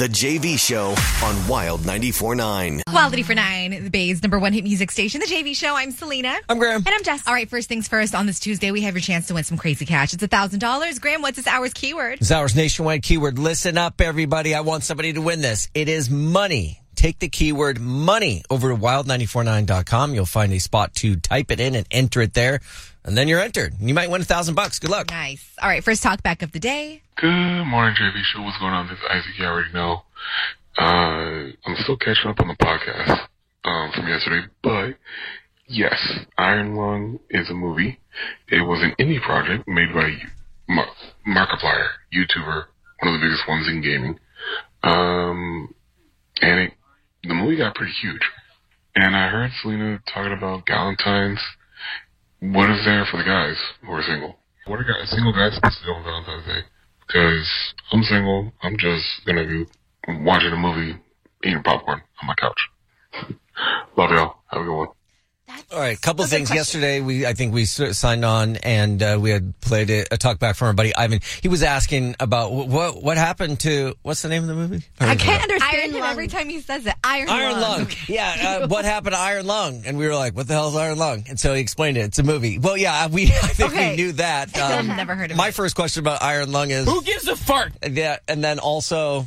The JV Show on Wild 94.9. Wild 94.9, the Bay's number one hit music station. The JV Show. I'm Selena. I'm Graham. And I'm Jess. All right, first things first. On this Tuesday, we have your chance to win some crazy cash. It's $1,000. Graham, what's this hour's keyword? This hour's nationwide keyword. Listen up, everybody. I want somebody to win this. It is money. Take the keyword money over to wild949.com. You'll find a spot to type it in and enter it there. And then you're entered. You might win $1,000. Good luck. Nice. All right, first talk back of the day. Good morning, JV Show. What's going on? This is Isaac. You already know. I'm still catching up on the podcast from yesterday, but yes, Iron Lung is a movie. It was an indie project made by Markiplier, YouTuber, one of the biggest ones in gaming. And the movie got pretty huge. And I heard Selena talking about Galentine's. What is there for the guys who are single? What are single guys supposed to do on Valentine's Day? Because I'm single. I'm just going to be watching a movie, eating popcorn on my couch. Love y'all. Have a good one. All right, a couple of things. Yesterday, I think we signed on and we had played a talk back from our buddy Ivan. He was asking about what happened to, what's the name of the movie? I can't understand him every time he says it. Iron Lung. Okay. Yeah, what happened to Iron Lung? And we were like, what the hell is Iron Lung? And so he explained it. It's a movie. Well, yeah, I think we knew that. I've never heard of it. My first question about Iron Lung is, who gives a fart? Yeah, and then also,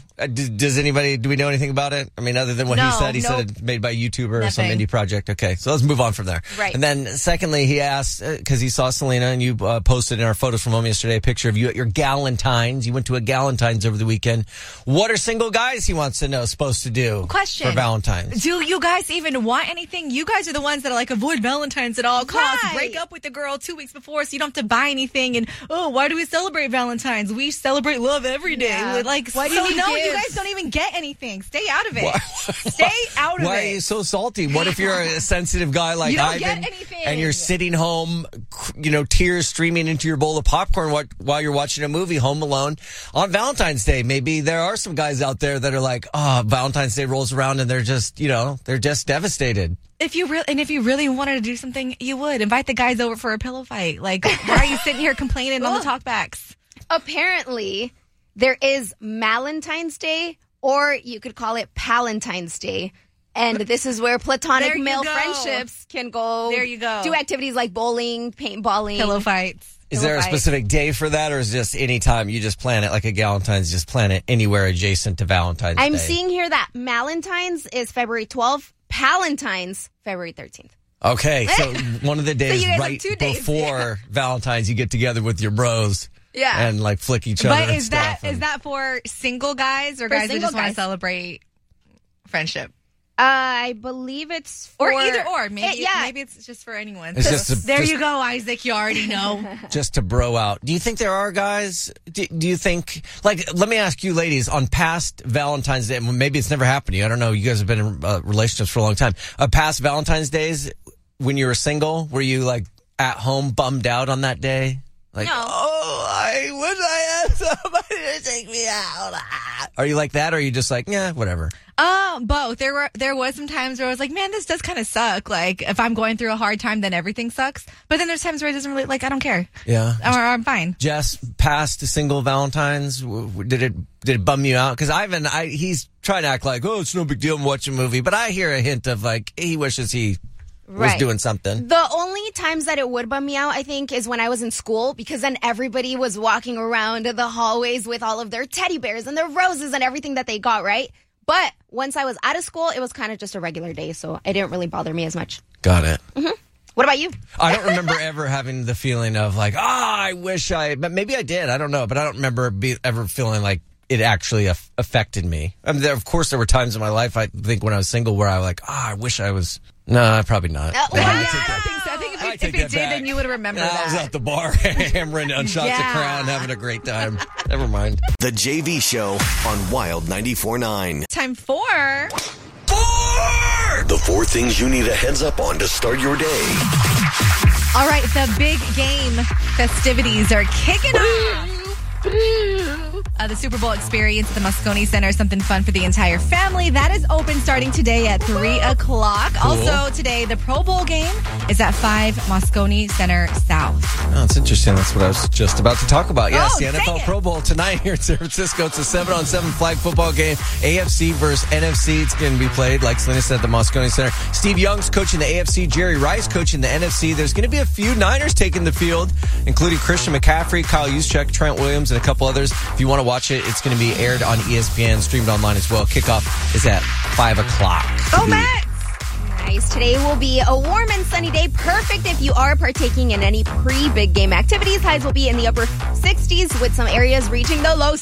do we know anything about it? I mean, other than what he said it's made by a YouTuber or some indie project. Okay, so let's move on from there. Right. And then secondly, he asked, because he saw Selena and you posted in our photos from home yesterday a picture of you at your Galentine's. You went to a Galentine's over the weekend. What are single guys, he wants to know, supposed to do for Valentine's? Do you guys even want anything? You guys are the ones that are like, avoid Valentine's at all costs. Right. Break up with the girl 2 weeks before so you don't have to buy anything. And, why do we celebrate Valentine's? We celebrate love every day. Yeah. You guys don't even get anything. Stay out of it. Stay out of it. Why are you so salty? What if you're a sensitive guy like Ivan and you're sitting home, tears streaming into your bowl of popcorn while you're watching a movie, Home Alone, on Valentine's Day? Maybe there are some guys out there that are like, Valentine's Day rolls around and they're just, they're just devastated. If you really wanted to do something, you would invite the guys over for a pillow fight. Like, why are you sitting here complaining on the talkbacks? Apparently, there is Malentine's Day, or you could call it Palentine's Day. And this is where platonic male friendships can go. There you go. Do activities like bowling, paintballing. Pillow fights. Is there a specific day for that, or is it just any time you just plan it like a Galentine's, just plan it anywhere adjacent to Valentine's Day? I'm seeing here that Malentine's is February 12th, Palentine's February 13th. Okay, so one of the days so right before Valentine's, you get together with your bros. Yeah. And like flick each other. But is that for single guys or guys who just want to celebrate friendship? I believe it's for... Or either or. Maybe it's just for anyone. There you go, Isaac. You already know. Just to bro out. Do you think there are guys... Do you think... let me ask you ladies, on past Valentine's Day, maybe it's never happened to you. I don't know. You guys have been in relationships for a long time. Past Valentine's Days, when you were single, were you at home bummed out on that day? No. I wish I had somebody to take me out. Are you like that, or are you just like, yeah, whatever? Both. There was some times where I was like, man, this does kind of suck. Like, if I'm going through a hard time, then everything sucks. But then there's times where it doesn't really, I don't care. Yeah. Or I'm fine. Jess, past the single Valentine's, did it bum you out? Because Ivan, he's trying to act like, it's no big deal, I'm watching a movie. But I hear a hint of he wishes he was doing something. The only times that it would bum me out, I think, is when I was in school, because then everybody was walking around the hallways with all of their teddy bears and their roses and everything that they got, right? But once I was out of school, it was kind of just a regular day, so it didn't really bother me as much. Got it. Mm-hmm. What about you? I don't remember ever having the feeling of I wish but maybe I did. I don't know, but I don't remember ever feeling like it actually affected me. I mean, of course, there were times in my life, I think, when I was single where I was like, I wish I was... No, probably not. I don't think so. I think if it did, then you would remember that. I was at the bar hammering on shots of Crown, having a great time. Never mind. The JV Show on Wild 94.9. Time for... The 4 things you need a heads up on to start your day. All right, the big game festivities are kicking off. The Super Bowl experience at the Moscone Center is something fun for the entire family. That is open starting today at 3 o'clock. Cool. Also today, the Pro Bowl game is at 5 Moscone Center South. Oh, that's interesting. That's what I was just about to talk about. Yes, the dang NFL it. Pro Bowl tonight here in San Francisco. It's a 7-on-7 flag football game. AFC versus NFC. It's going to be played, like Selena said, at the Moscone Center. Steve Young's coaching the AFC. Jerry Rice coaching the NFC. There's going to be a few Niners taking the field, including Christian McCaffrey, Kyle Juszczyk, Trent Williams, and a couple others. If you want to watch it, it's going to be aired on ESPN, streamed online as well. Kickoff is at 5 o'clock. Go Mets! Nice. Today will be a warm and sunny day. Perfect if you are partaking in any pre-big game activities. Highs will be in the upper 60s with some areas reaching the low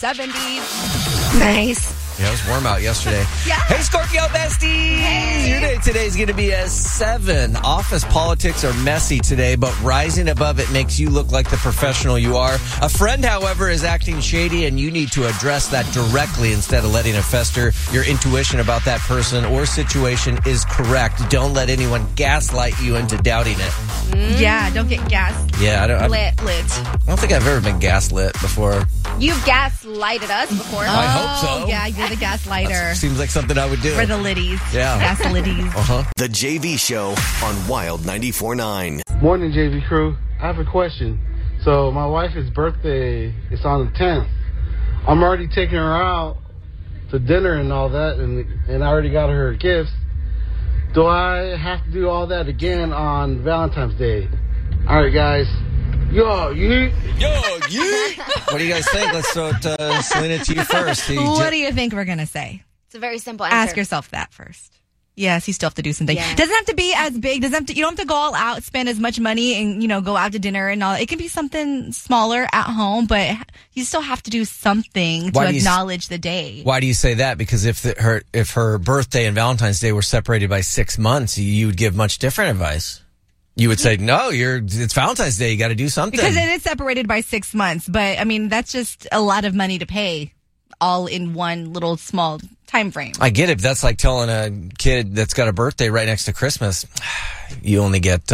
70s. Nice. Yeah, it was warm out yesterday. Yeah. Hey, Scorpio besties! Hey. Your day today is going to be a 7. Office politics are messy today, but rising above it makes you look like the professional you are. A friend, however, is acting shady, and you need to address that directly instead of letting it fester. Your intuition about that person or situation is correct. Don't let anyone gaslight you into doubting it. Yeah, don't get gassed. Yeah, I don't think I've ever been gaslit before. You've gaslighted us before. I hope so. Yeah, you're the gaslighter. Seems like something I would do. For the liddies. Yeah. Gasliddies. Uh-huh. The JV Show on Wild 94.9. Morning, JV crew. I have a question. So my wife's birthday is on the 10th. I'm already taking her out to dinner and all that, and I already got her gifts. Do I have to do all that again on Valentine's Day? All right, guys. Yo, you. What do you guys think? Let's throw it to Selena, to you first. What do you think we're going to say? It's a very simple answer. Ask yourself that first. Yes, you still have to do something. Yeah. Doesn't have to be as big. You don't have to go all out, spend as much money, and go out to dinner and all. It can be something smaller at home, but you still have to do something to acknowledge the day. Why do you say that? Because if her birthday and Valentine's Day were separated by 6 months, you would give much different advice. You would say, no, it's Valentine's Day. You got to do something. Because it is separated by 6 months. But, I mean, that's just a lot of money to pay all in one little small time frame. I get it. That's like telling a kid that's got a birthday right next to Christmas, you only get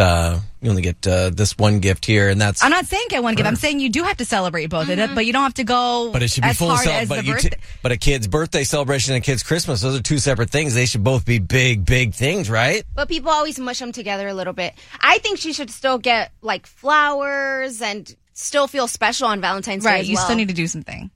this one gift here, and that's. I'm not saying get one gift. I'm saying you do have to celebrate both of it, but you don't have to go. But it should be as full hard as the birthday. But a kid's birthday celebration and a kid's Christmas, those are two separate things. They should both be big, big things, right? But people always mush them together a little bit. I think she should still get like flowers and still feel special on Valentine's Day. Right, as you well. still need to do something.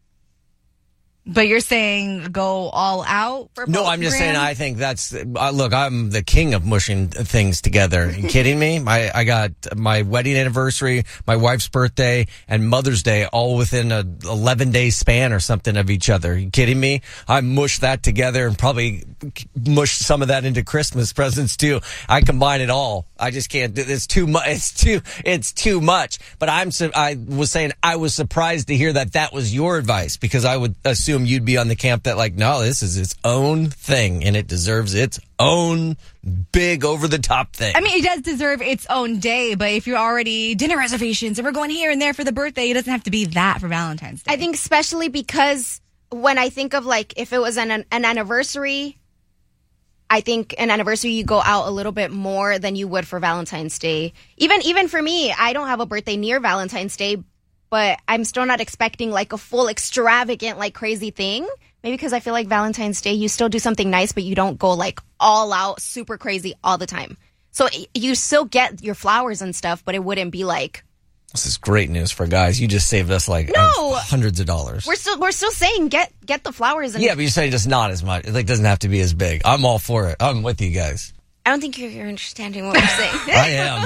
But you're saying go all out for No, I'm just saying I think that's... look, I'm the king of mushing things together. Are you kidding me? I got my wedding anniversary, my wife's birthday, and Mother's Day all within a 11-day span or something of each other. Are you kidding me? I mushed that together and probably mushed some of that into Christmas presents too. I combine it all. I just can't. It's too much. It's too much. But I was saying I was surprised to hear that was your advice, because I would assume you'd be on the camp that like, no, this is its own thing and it deserves its own big over the top thing. I mean, it does deserve its own day, but if you're already dinner reservations and we're going here and there for the birthday, it doesn't have to be that for Valentine's Day. I think especially because when I think of like if it was an anniversary, I think an anniversary you go out a little bit more than you would for Valentine's Day. Even for me, I don't have a birthday near Valentine's Day, but I'm still not expecting like a full extravagant, like crazy thing. Maybe because I feel like Valentine's Day, you still do something nice, but you don't go like all out super crazy all the time. So you still get your flowers and stuff, but it wouldn't be like. This is great news for guys. You just saved us like hundreds of dollars. We're still saying get the flowers. And yeah, but you're saying just not as much. It like doesn't have to be as big. I'm all for it. I'm with you guys. I don't think you're understanding what we're saying. I am.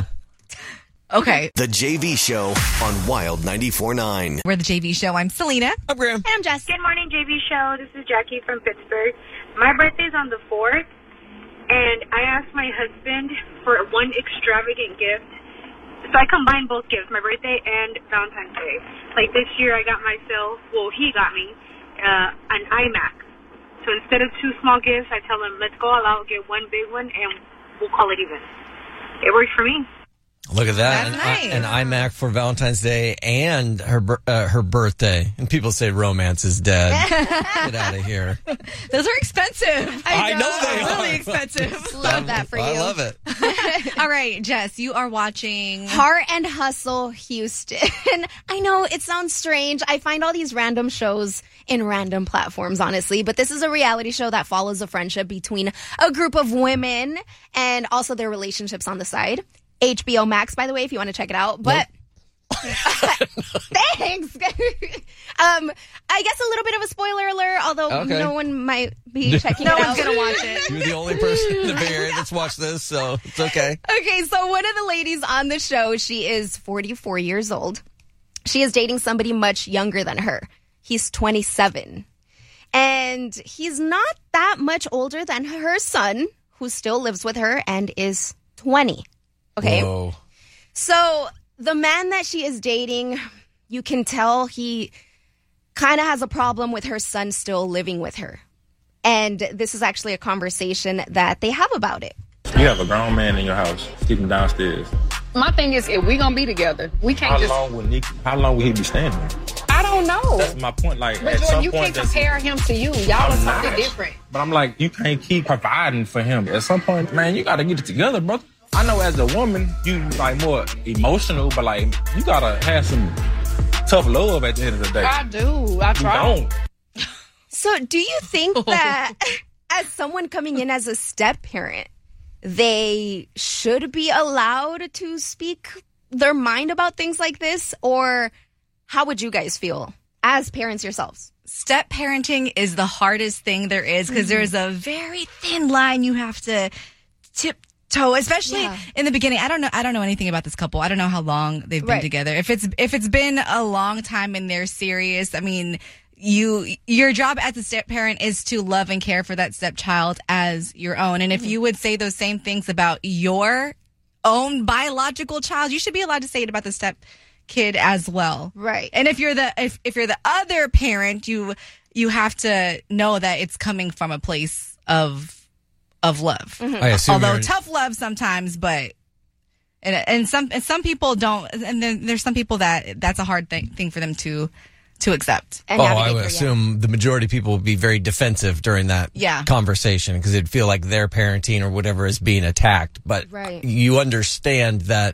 Okay. The JV Show on Wild 94.9. We're the JV Show. I'm Selena. I'm Graham. And I'm Jess. Good morning, JV Show. This is Jackie from Pittsburgh. My birthday's on the 4th, and I asked my husband for one extravagant gift. So I combined both gifts, my birthday and Valentine's Day. Like this year, I got myself, he got me an iMac. So instead of two small gifts, I tell him, let's go all out, get one big one, and we'll call it even. It works for me. Look at that. That's nice. An iMac for Valentine's Day and her birthday. And people say romance is dead. Get out of here. Those are expensive. I know they are. Really expensive. Love that for you. I love it. All right, Jess, you are watching Heart and Hustle Houston. I know it sounds strange. I find all these random shows in random platforms, honestly, but this is a reality show that follows a friendship between a group of women and also their relationships on the side. HBO Max, by the way, if you want to check it out. But thanks. I guess a little bit of a spoiler alert, although no one might be checking it out. No one's going to watch it. You're the only person in the Bay Area that's watched this, so it's okay. Okay, so one of the ladies on the show, she is 44 years old. She is dating somebody much younger than her. He's 27. And he's not that much older than her son, who still lives with her and is 20. Okay. Whoa. So the man that she is dating, you can tell he kind of has a problem with her son still living with her. And this is actually a conversation that they have about it. You have a grown man in your house. Keep him downstairs. My thing is, if we're going to be together, we can't How long will he be staying here? I don't know. That's my point. Like, but at Jordan, some you point, can't compare him to you. Y'all are something different. But I'm like, you can't keep providing for him. At some point, man, you got to get it together, brother. I know as a woman, you like more emotional, but like you gotta have some tough love at the end of the day. I do. I try. You don't. So do you think that as someone coming in as a step parent, they should be allowed to speak their mind about things like this? Or how would you guys feel as parents yourselves? Step parenting is the hardest thing there is because there's a very thin line you have to tiptoe, especially in the beginning. I don't know anything about this couple. I don't know how long they've been together. If it's been a long time and they're serious, I mean, your job as a step parent is to love and care for that stepchild as your own. And if you would say those same things about your own biological child, you should be allowed to say it about the step kid as well. Right. And if you're the other parent, you have to know that it's coming from a place of love. I assume although tough love sometimes, but and some people don't, and then there's some people that's a hard thing for them to accept. And I would assume the majority of people would be very defensive during that conversation because it'd feel like their parenting or whatever is being attacked. But you understand that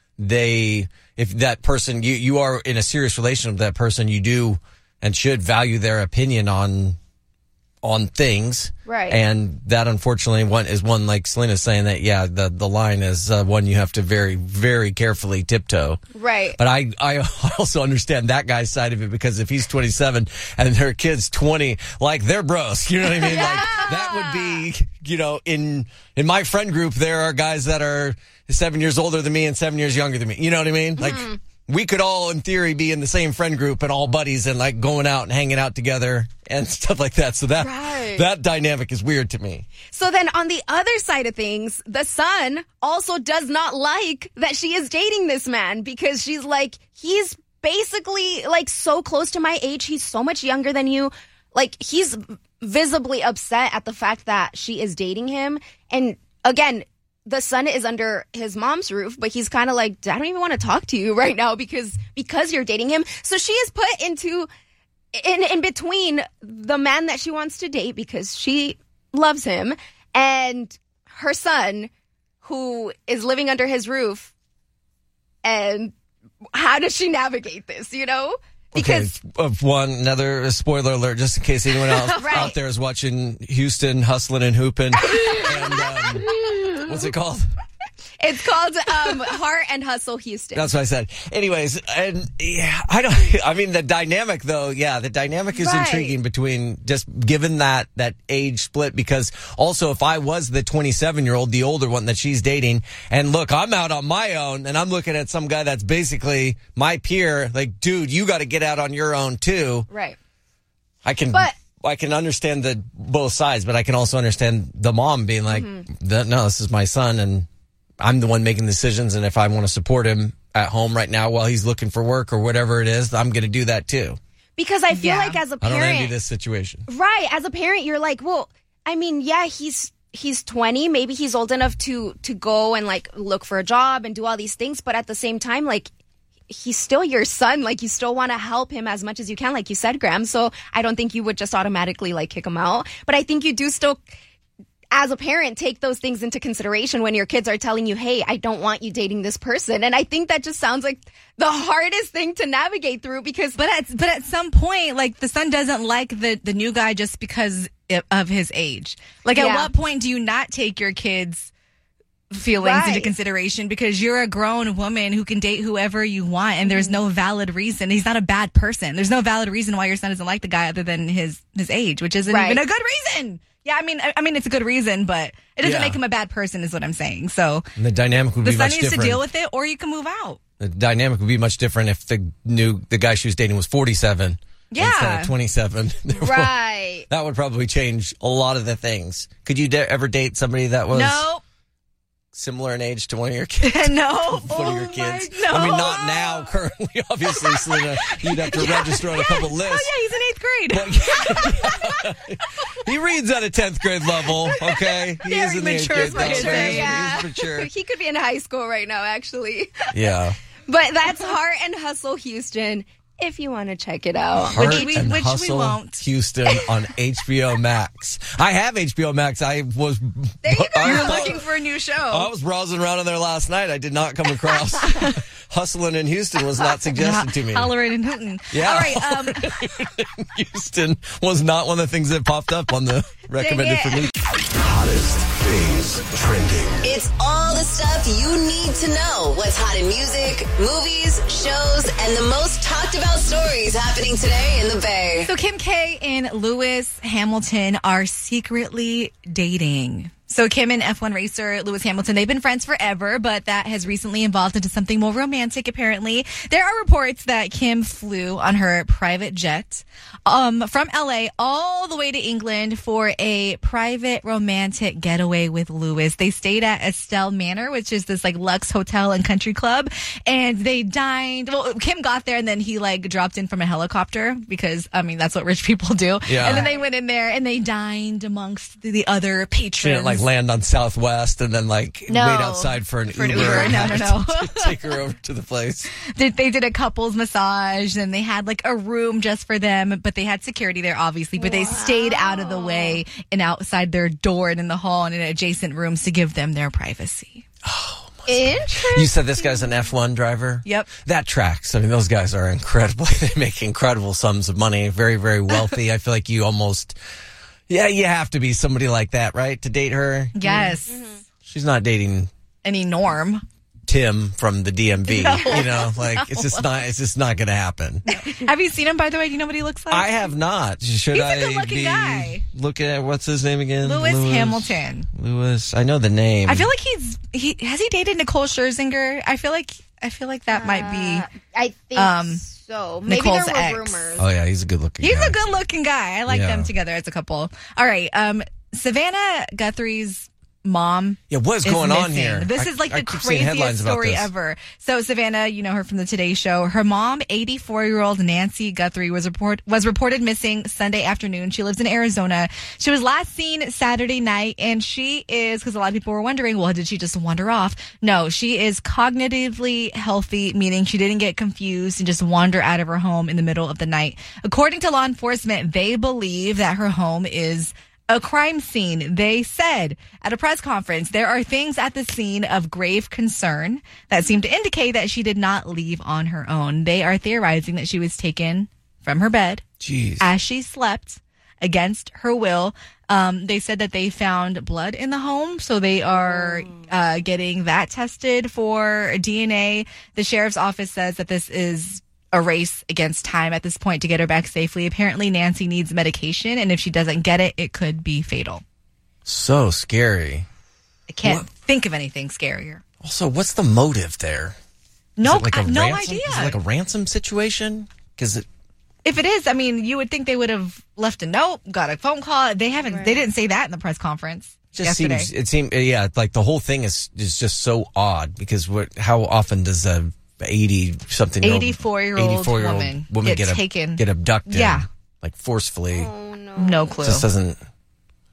if that person, you are in a serious relationship with that person, you do and should value their opinion on things. Right. And that unfortunately is one like Selena's saying that, the line is one you have to very, very carefully tiptoe. Right. But I also understand that guy's side of it because if he's 27 and their kid's 20, like they're bros, you know what I mean? Like that would be, in my friend group, there are guys that are 7 years older than me and 7 years younger than me. You know what I mean? Like we could all in theory be in the same friend group and all buddies and like going out and hanging out together and stuff like that. So that dynamic is weird to me. So then on the other side of things, the son also does not like that she is dating this man because she's like, he's basically like so close to my age. He's so much younger than you. Like he's visibly upset at the fact that she is dating him. And again, the son is under his mom's roof, but he's kind of like, I don't even want to talk to you right now because you're dating him. So she is put in between the man that she wants to date because she loves him and her son who is living under his roof. And how does she navigate this, Because another spoiler alert, just in case anyone else out there is watching Houston hustling and hooping. And what's it called? It's called Heart and Hustle Houston. That's what I said. Anyways, and the dynamic though, the dynamic is intriguing between just given that age split because also if I was the 27-year-old, the older one that she's dating, and look, I'm out on my own and I'm looking at some guy that's basically my peer, like, dude, you got to get out on your own too. Right. I can understand both sides, but I can also understand the mom being like, no, this is my son and I'm the one making decisions, and if I want to support him at home right now while he's looking for work or whatever it is, I'm going to do that too. Because I feel like as a parent... I don't envy this situation. Right. As a parent, you're like, well, I mean, he's he's 20. Maybe he's old enough to go and like look for a job and do all these things. But at the same time, like, he's still your son. Like, you still want to help him as much as you can, like you said, Graham. So I don't think you would just automatically like kick him out. But I think you do still, as a parent, take those things into consideration when your kids are telling you, hey, I don't want you dating this person. And I think that just sounds like the hardest thing to navigate through because... But at some point, like, the son doesn't like the new guy just because of his age. Like, at what point do you not take your kids' feelings into consideration because you're a grown woman who can date whoever you want and there's no valid reason. He's not a bad person. There's no valid reason why your son doesn't like the guy other than his age, which isn't even a good reason. Yeah, I mean, it's a good reason, but it doesn't make him a bad person, is what I'm saying. So and the dynamic would be much different. The son needs to deal with it, or you can move out. The dynamic would be much different if the guy she was dating was 47 instead of 27. Right. That would probably change a lot of the things. Could you ever date somebody that was similar in age to one of your kids? No. One of your kids? No. I mean, not now, currently, obviously, Selena. You'd have to register on a couple lists. Oh, yeah, he's in 8th grade. He reads at a 10th grade level, okay? He is in the 8th grade level. He's mature. He could be in high school right now, actually. Yeah. But that's Heart and Hustle Houston, if you want to check it out. Heart and Hustle we won't. Houston on HBO Max. I have HBO Max. There you go. You're looking for a new show. I was browsing around in there last night. I did not come across Hustling in Houston was not suggested to me. Hollering in Houghton. Yeah. All right. Houston was not one of the things that popped up on the recommended for me. Hottest things trending. It's all the stuff you need to know. What's hot in music, movies, shows, and the most talked about stories happening today in the Bay. So Kim K and Lewis Hamilton are secretly dating. So Kim and F1 racer Lewis Hamilton, they've been friends forever, but that has recently evolved into something more romantic, apparently. There are reports that Kim flew on her private jet from LA all the way to England for a private romantic getaway with Lewis. They stayed at Estelle Manor, which is this like luxe hotel and country club, and they dined. Well, Kim got there and then he like dropped in from a helicopter because, I mean, that's what rich people do. Yeah. And then they went in there and they dined amongst the other patrons. Land on Southwest and then wait outside for an Uber. No. Take her over to the place. They did a couples massage and they had like a room just for them, but they had security there obviously, but they stayed out of the way and outside their door and in the hall and in adjacent rooms to give them their privacy. Oh, interesting. You said this guy's an F1 driver? Yep. That tracks. I mean, those guys are incredible. They make incredible sums of money, very, very wealthy. I feel like you almost... Yeah, you have to be somebody like that, right, to date her? Yes. Mm-hmm. She's not dating any Norm. Tim from the DMV. No. You know, like it's just not going to happen. No. Have you seen him, by the way? Do you know what he looks like? I have not. Should He's I a good-looking guy. Look at what's his name again? Lewis Hamilton. Lewis. I know the name. I feel like has he dated Nicole Scherzinger? I feel like that might be. I think so. Maybe Nicole's there were ex. rumors. Oh yeah, he's a good-looking guy. He's a good-looking guy. I like them together as a couple. All right. Savannah Guthrie's mom. Yeah, what's going on here? This is like the craziest story ever. So Savannah, you know her from the Today Show. Her mom, 84-year-old Nancy Guthrie, was reported missing Sunday afternoon. She lives in Arizona. She was last seen Saturday night, and she is, because a lot of people were wondering, well, did she just wander off? No, she is cognitively healthy, meaning she didn't get confused and just wander out of her home in the middle of the night. According to law enforcement, they believe that her home is a crime scene. They said at a press conference, there are things at the scene of grave concern that seem to indicate that she did not leave on her own. They are theorizing that she was taken from her bed as she slept against her will. They said that they found blood in the home, so they are getting that tested for DNA. The sheriff's office says that this is a race against time at this point to get her back safely. Apparently, Nancy needs medication, and if she doesn't get it, it could be fatal. So scary. I can't think of anything scarier. Also, what's the motive there? No, I have no idea. Is it like a ransom situation? Because if it is, I mean, you would think they would have left a note, got a phone call. They haven't. Right. They didn't say that in the press conference. Yesterday. Like the whole thing is just so odd because how often does a 84-year-old woman get abducted, like forcefully? Oh no, no clue. Just doesn't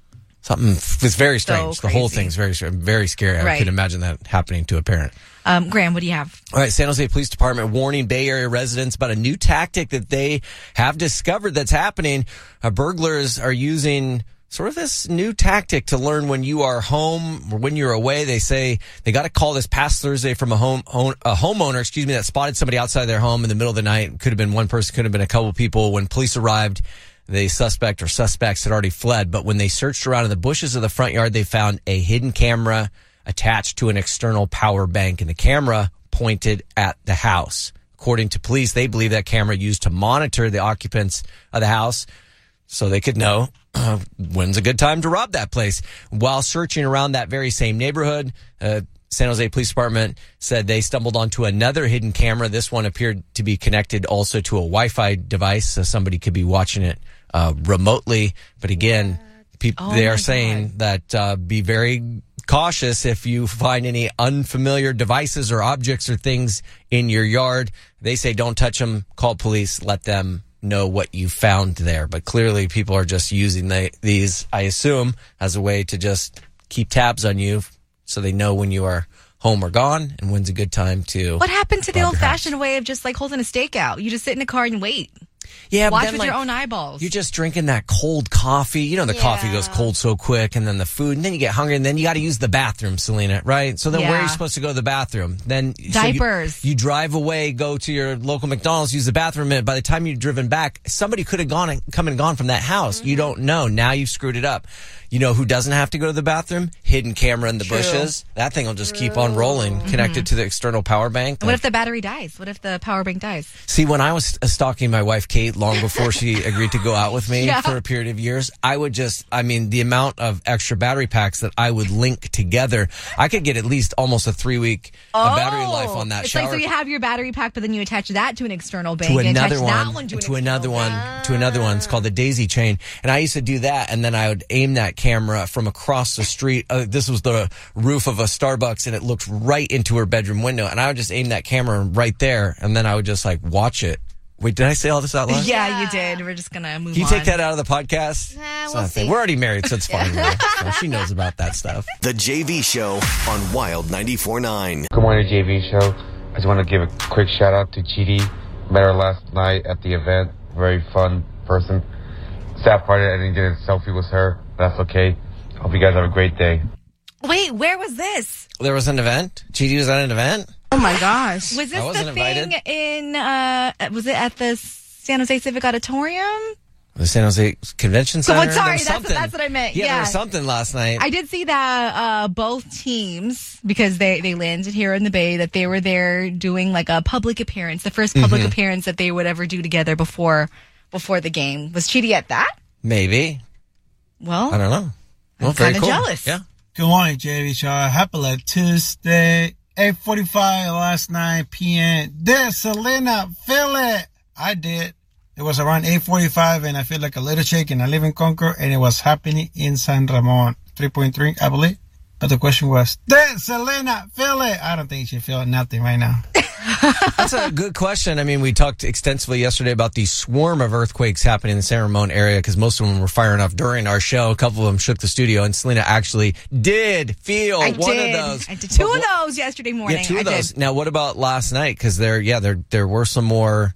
Something was very strange. So the whole crazy. thing's very scary. I can imagine that happening to a parent. Graham, what do you have? All right, San Jose Police Department warning Bay Area residents about a new tactic that they have discovered that's happening. Burglars are using sort of this new tactic to learn when you are home or when you're away. They say they got a call this past Thursday from a homeowner, that spotted somebody outside their home in the middle of the night. Could have been one person, could have been a couple people. When police arrived, the suspect or suspects had already fled. But when they searched around in the bushes of the front yard, they found a hidden camera attached to an external power bank, and the camera pointed at the house. According to police, they believe that camera used to monitor the occupants of the house so they could know when's a good time to rob that place. While searching around that very same neighborhood, San Jose Police Department said they stumbled onto another hidden camera. This one appeared to be connected also to a Wi-Fi device, so somebody could be watching it remotely. But again, they are saying that be very cautious if you find any unfamiliar devices or objects or things in your yard. They say don't touch them, call police, let them know what you found there. But clearly people are just using these, I assume, as a way to just keep tabs on you so they know when you are home or gone and when's a good time to... What happened to the old-fashioned way of just like holding a stakeout? You just sit in a car and wait. Yeah, watch but then, with your own eyeballs. You're just drinking that cold coffee. You know, the coffee goes cold so quick, and then the food, and then you get hungry, and then you got to use the bathroom, Selena, right? So then where are you supposed to go to the bathroom? Then diapers. So you drive away, go to your local McDonald's, use the bathroom, and by the time you've driven back, somebody could have come and gone from that house. You don't know. Now you've screwed it up. You know who doesn't have to go to the bathroom? Hidden camera in the bushes. That thing will just keep on rolling, connected to the external power bank. What if the battery dies? What if the power bank dies? See, when I was stalking my wife, Kate, long before she agreed to go out with me for a period of years, I would the amount of extra battery packs that I would link together, I could get at least almost a 3-week battery life on that shower. Like, so you have your battery pack, but then you attach that to an external bank. To another and one. That one to another one. It's called the daisy chain. And I used to do that, and then I would aim that camera from across the street. This was the roof of a Starbucks, and it looked right into her bedroom window. And I would just aim that camera right there, and then I would just like watch it. Wait, did I say all this out loud? Yeah, you did. We're just going to move on. Can you take that out of the podcast? We'll see. We're already married, so it's fine. So she knows about that stuff. The JV Show on Wild 94.9. Good morning, JV Show. I just want to give a quick shout out to Chidi. Met her last night at the event. Very fun person. Sad part, I didn't get a selfie with her. That's okay. Hope you guys have a great day. Wait, where was this? There was an event? Chidi was at an event? Oh my gosh. Was this the thing in, was it at the San Jose Civic Auditorium? The San Jose Convention Center? Sorry, that's what I meant. Yeah, there was something last night. I did see that both teams, because they landed here in the Bay, that they were there doing like a public appearance, the first public appearance that they would ever do together before the game. Was Chidi at that? Maybe. Well, I don't know. Well, I'm kind of jealous. Yeah. Good morning, JV Show. Happy like Tuesday, 8:45 last night p.m. Did Selena feel it? I did. It was around 8:45, and I feel like a little shake, and I live in Concord, and it was happening in San Ramon. 3.3, I believe. But the question was, did Selena feel it? I don't think she feel nothing right now. That's a good question. I mean, we talked extensively yesterday about the swarm of earthquakes happening in the San Ramon area because most of them were firing off during our show. A couple of them shook the studio, and Selena actually did feel one of those. I did two of those yesterday morning. Yeah, two of those. Now, what about last night? Because there were some more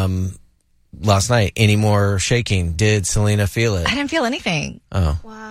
last night. Any more shaking? Did Selena feel it? I didn't feel anything. Oh. Wow.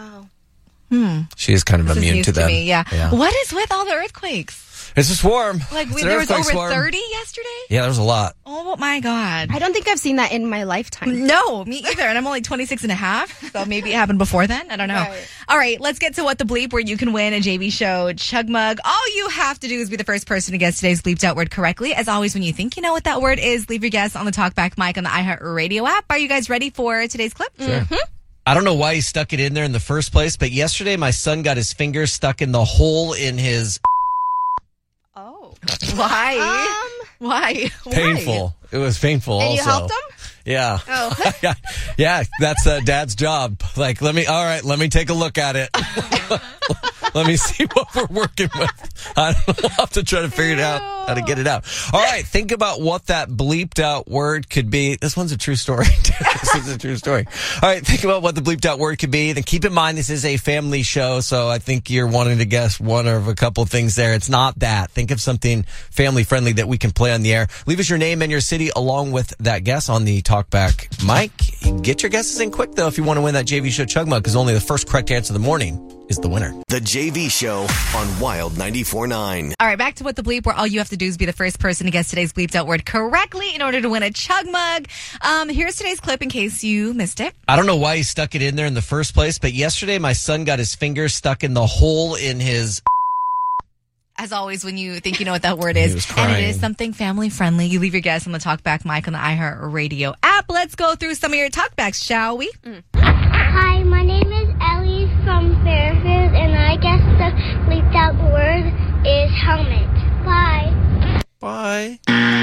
She is kind of immune to them. Me, yeah. What is with all the earthquakes? It's a swarm. Like there was over 30 yesterday? Yeah, there was a lot. Oh my God. I don't think I've seen that in my lifetime. No, me either. And I'm only 26 and a half. So maybe it happened before then. I don't know. Right. All right, let's get to What the Bleep, where you can win a JV Show Chug Mug. All you have to do is be the first person to guess today's bleeped out word correctly. As always, when you think you know what that word is, leave your guess on the TalkBack mic on the iHeartRadio app. Are you guys ready for today's clip? Sure. Mm-hmm. I don't know why he stuck it in there in the first place, but yesterday my son got his finger stuck in the hole in his... Oh. Why? Why? Painful. It was painful and also. You helped him? Yeah. Oh. Yeah, that's Dad's job. Like, let me take a look at it. Let me see what we're working with. I don't know. We'll have to try to figure it out, how to get it out. All right, think about what that bleeped out word could be. This one's a true story. This is a true story. All right, think about what the bleeped out word could be. Then keep in mind this is a family show, so I think you're wanting to guess one of a couple things there. It's not that. Think of something family friendly that we can play on the air. Leave us your name and your city along with that guess on the talkback mic. Get your guesses in quick, though, if you want to win that JV Show Chug Mug, because only the first correct answer of the morning is the winner. The JV Show on Wild 94.9. All right, back to What the Bleep, where all you have to do is be the first person to guess today's bleeped out word correctly in order to win a Chug Mug. Here's today's clip in case you missed it. I don't know why he stuck it in there in the first place, but yesterday my son got his finger stuck in the hole in his... As always, when you think you know what that word is, and it is something family friendly, you leave your guess on the Talkback mic on the iHeartRadio app. Let's go through some of your talkbacks, shall we? Hi, my name is Ellie from Fairfield, and I guess the bleeped out word is helmet. Bye. Bye.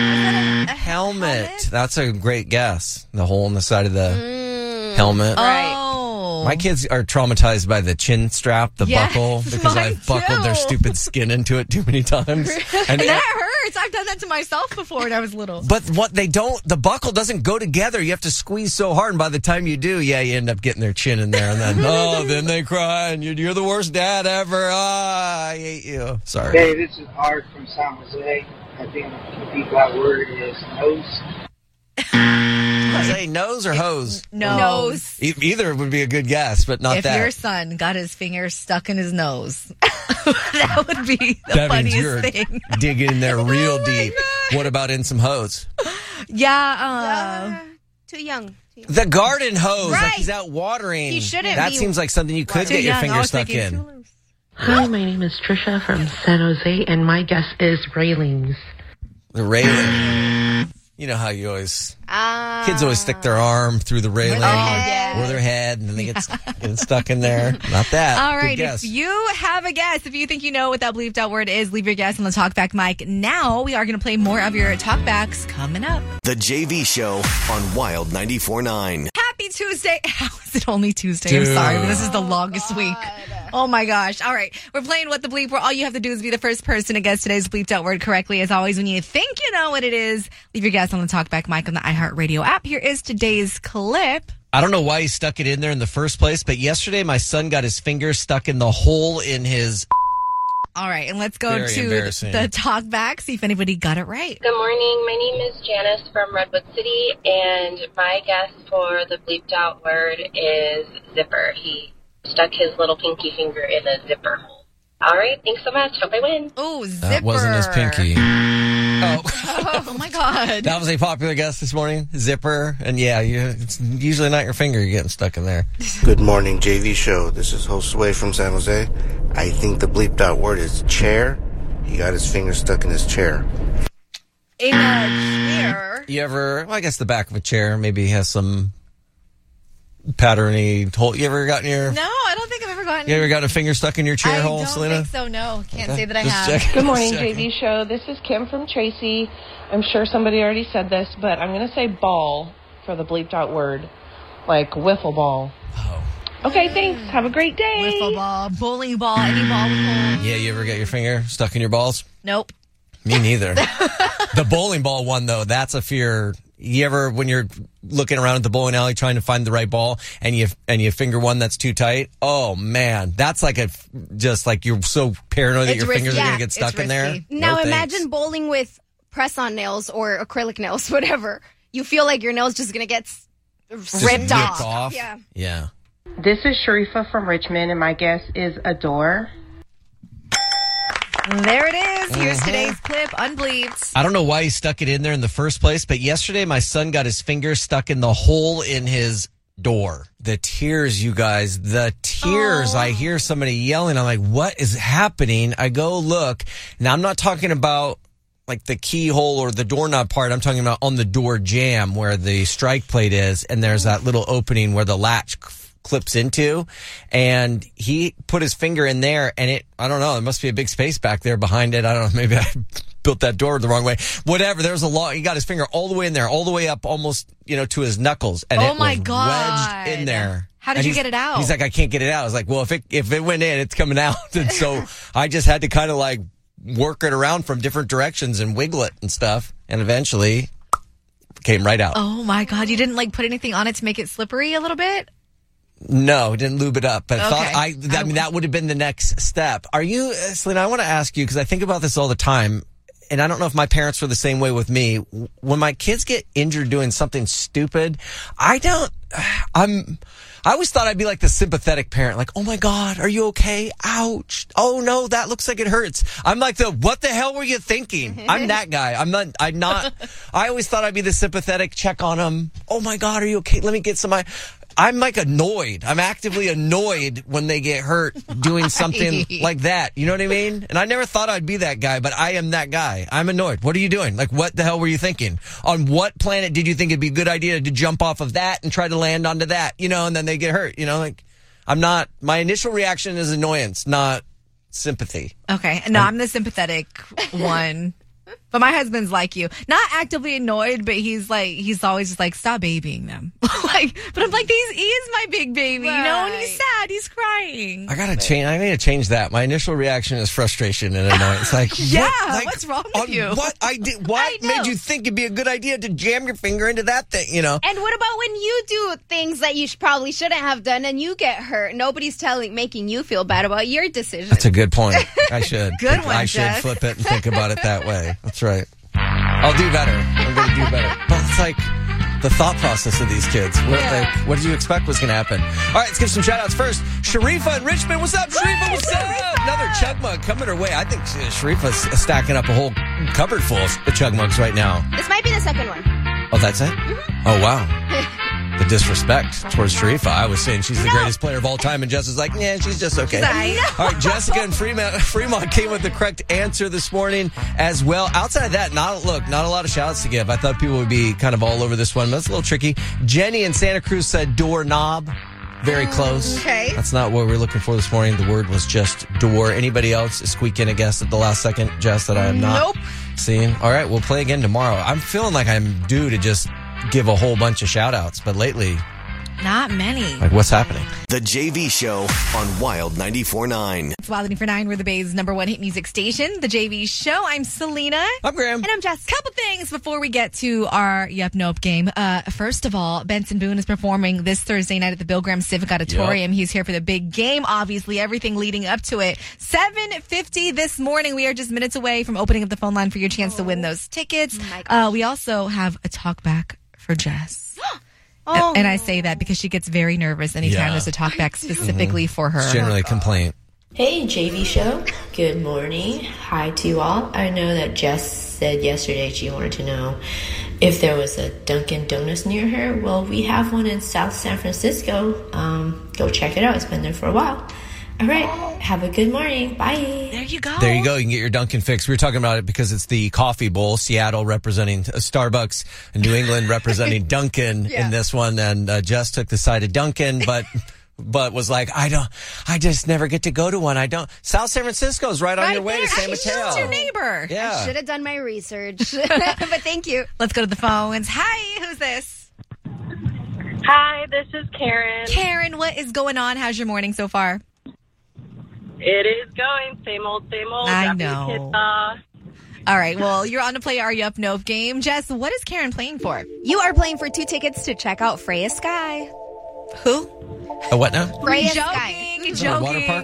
Helmet. That's a great guess. The hole in the side of the helmet. Right. My kids are traumatized by the chin strap, the buckle, because I've buckled their stupid skin into it too many times. And that hurts. I've done that to myself before when I was little. But what they don't, the buckle doesn't go together. You have to squeeze so hard, and by the time you do, you end up getting their chin in there, and then, then they cry, and you're the worst dad ever. I hate you. Sorry. Hey, this is Art from San Jose. I think the bleeped out word is nose. Say nose or hose? Nose. Either would be a good guess, but not that. If your son got his finger stuck in his nose, that would be the funniest thing. Digging in there real deep. What about in some hose? Yeah, too young. The garden hose, right. like he's out watering. He shouldn't that be seems like something you could get your finger stuck in. Hi, my name is Trisha from San Jose, and my guess is railings. The railing. You know how you always... kids always stick their arm through the railing or their head, and then they get stuck in there. Not that. All right, if you have a guess, if you think you know what that bleeped out word is, leave your guess on the Talkback mic. Now we are going to play more of your Talkbacks coming up. The JV Show on Wild 94.9. Happy Tuesday. How is it only Tuesday? I'm sorry, but this is the longest week. Oh my gosh. All right. We're playing What the Bleep, where all you have to do is be the first person to guess today's bleeped out word correctly. As always, when you think you know what it is, leave your guess on the Talkback mic on the iHeartRadio app. Here is today's clip. I don't know why he stuck it in there in the first place, but yesterday my son got his finger stuck in the hole in his... All right, and let's go to the Talkback, see if anybody got it right. Good morning. My name is Janice from Redwood City, and my guess for the bleeped out word is zipper. He stuck his little pinky finger in a zipper hole. All right, thanks so much. Hope I win. Oh, zipper. That wasn't his pinky. Oh my God. That was a popular guess this morning. Zipper. And it's usually not your finger you're getting stuck in there. Good morning, JV Show. This is Josue from San Jose. I think the bleeped out word is chair. He got his finger stuck in his chair. In a chair? You ever, I guess the back of a chair maybe has some patterny hole. You ever gotten your... No, I don't think I've ever gotten... You ever got a finger stuck in your chair hole, Selena? I don't think so, no. Can't say that I have. Good morning, JV Show. This is Kim from Tracy. I'm sure somebody already said this, but I'm going to say ball for the bleeped out word. Like wiffle ball. Oh. Okay, thanks. Have a great day. Wiffle ball, bowling ball, any ball with holes. Yeah, you ever get your finger stuck in your balls? Nope. Me neither. The bowling ball one, though, that's a fear. You ever, when you're looking around at the bowling alley trying to find the right ball and you finger one that's too tight? Oh, man. That's like just like you're so paranoid that your fingers are going to get stuck in there. Now imagine bowling with press-on nails or acrylic nails, whatever. You feel like your nail's just going to get ripped off. Yeah. This is Sharifa from Richmond, and my guess is a door. There it is. Here's today's clip, unbleeped. I don't know why he stuck it in there in the first place, but yesterday my son got his finger stuck in the hole in his door. The tears, you guys, the tears. I hear somebody yelling. I'm like, what is happening? I go look. Now, I'm not talking about like the keyhole or the doorknob part. I'm talking about on the door jamb where the strike plate is, and there's that little opening where the latch clips into, and he put his finger in there, and I don't know, there must be a big space back there behind it. I don't know, maybe I built that door the wrong way. Whatever, there's he got his finger all the way in there, all the way up almost, to his knuckles, and it was wedged in there. How did you get it out? He's like, I can't get it out. I was like, well, if it went in, it's coming out. And so I just had to kind of like work it around from different directions and wiggle it and stuff. And eventually it came right out. Oh my God. You didn't like put anything on it to make it slippery a little bit? No, didn't lube it up. But I mean, that would have been the next step. Are you, Selena, I want to ask you, because I think about this all the time. And I don't know if my parents were the same way with me. When my kids get injured doing something stupid, I always thought I'd be like the sympathetic parent. Like, oh my God, are you okay? Ouch. Oh no, that looks like it hurts. I'm like what the hell were you thinking? I'm that guy. I'm not, I always thought I'd be the sympathetic, check on them. Oh my God, are you okay? Let me get some. I'm like annoyed. I'm actively annoyed when they get hurt doing something like that. You know what I mean? And I never thought I'd be that guy, but I am that guy. I'm annoyed. What are you doing? Like, what the hell were you thinking? On what planet did you think it'd be a good idea to jump off of that and try to land onto that? You know, and then they get hurt. You know, like, my initial reaction is annoyance, not sympathy. Okay. No, I'm the sympathetic one. But my husband's like you. Not actively annoyed, but he's always just like, stop babying them. But I'm like, he is my big baby, you know, and he's sad, he's crying. I need to change that. My initial reaction is frustration and annoyance. Like, what's wrong with you? What made you think it'd be a good idea to jam your finger into that thing, you know? And what about when you do things that you probably shouldn't have done and you get hurt? Nobody's making you feel bad about your decision. That's a good point. I should. Good one, I should flip it and think about it that way. That's right. I'll do better. I'm going to do better. But it's like the thought process of these kids. What did you expect was going to happen? All right, let's give some shout outs first. Sharifa in Richmond. What's up, Sharifa? What's up? Another chug mug coming her way. I think Sharifa's stacking up a whole cupboard full of chug mugs right now. This might be the second one. Oh, that's it? Mm-hmm. Oh, wow. The disrespect towards Sharifa. I was saying she's the greatest player of all time, and Jess is like, yeah, she's just okay. All right, Jessica and Fremont came with the correct answer this morning as well. Outside of that, not a lot of shout-outs to give. I thought people would be kind of all over this one, but it's a little tricky. Jenny in Santa Cruz said doorknob. Very close. Okay. That's not what we were looking for this morning. The word was just door. Anybody else squeak in a guess at the last second, Jess, that I am not seeing? All right, we'll play again tomorrow. I'm feeling like I'm due to just give a whole bunch of shout outs, but lately, not many. Like, what's happening? The JV Show on Wild 94.9. It's Wild 94.9. We're the Bay's #1 hit music station. The JV Show. I'm Selena. I'm Graham. And I'm Jess. Couple things before we get to our Yep Nope game. First of all, Benson Boone is performing this Thursday night at the Bill Graham Civic Auditorium. Yep. He's here for the big game, obviously. Everything leading up to it. 7:50 this morning. We are just minutes away from opening up the phone line for your chance to win those tickets. We also have a talk back for Jess. And I say that because she gets very nervous anytime there's a talk back specifically for her. It's generally a complaint. Hey, JV Show. Good morning. Hi to you all. I know that Jess said yesterday she wanted to know if there was a Dunkin' Donuts near her. Well, we have one in South San Francisco. Go check it out. It's been there for a while. All right. Have a good morning. Bye. There you go. There you go. You can get your Dunkin' fix. We were talking about it because it's the Coffee Bowl. Seattle representing Starbucks, and New England representing Dunkin' in this one. And Jess took the side of Dunkin', but was like, I just never get to go to one. I don't. South San Francisco's right on your way to San Mateo. She's your neighbor. Yeah. I should have done my research. But thank you. Let's go to the phones. Hi, who's this? Hi, this is Karen. Karen, what is going on? How's your morning so far? It is going. Same old, same old. I know. All right. Well, you're on to play our Yup Nope game. Jess, what is Karen playing for? You are playing for 2 tickets to check out Freya Sky. Who? A what now? Freya Sky. Joking. Water park?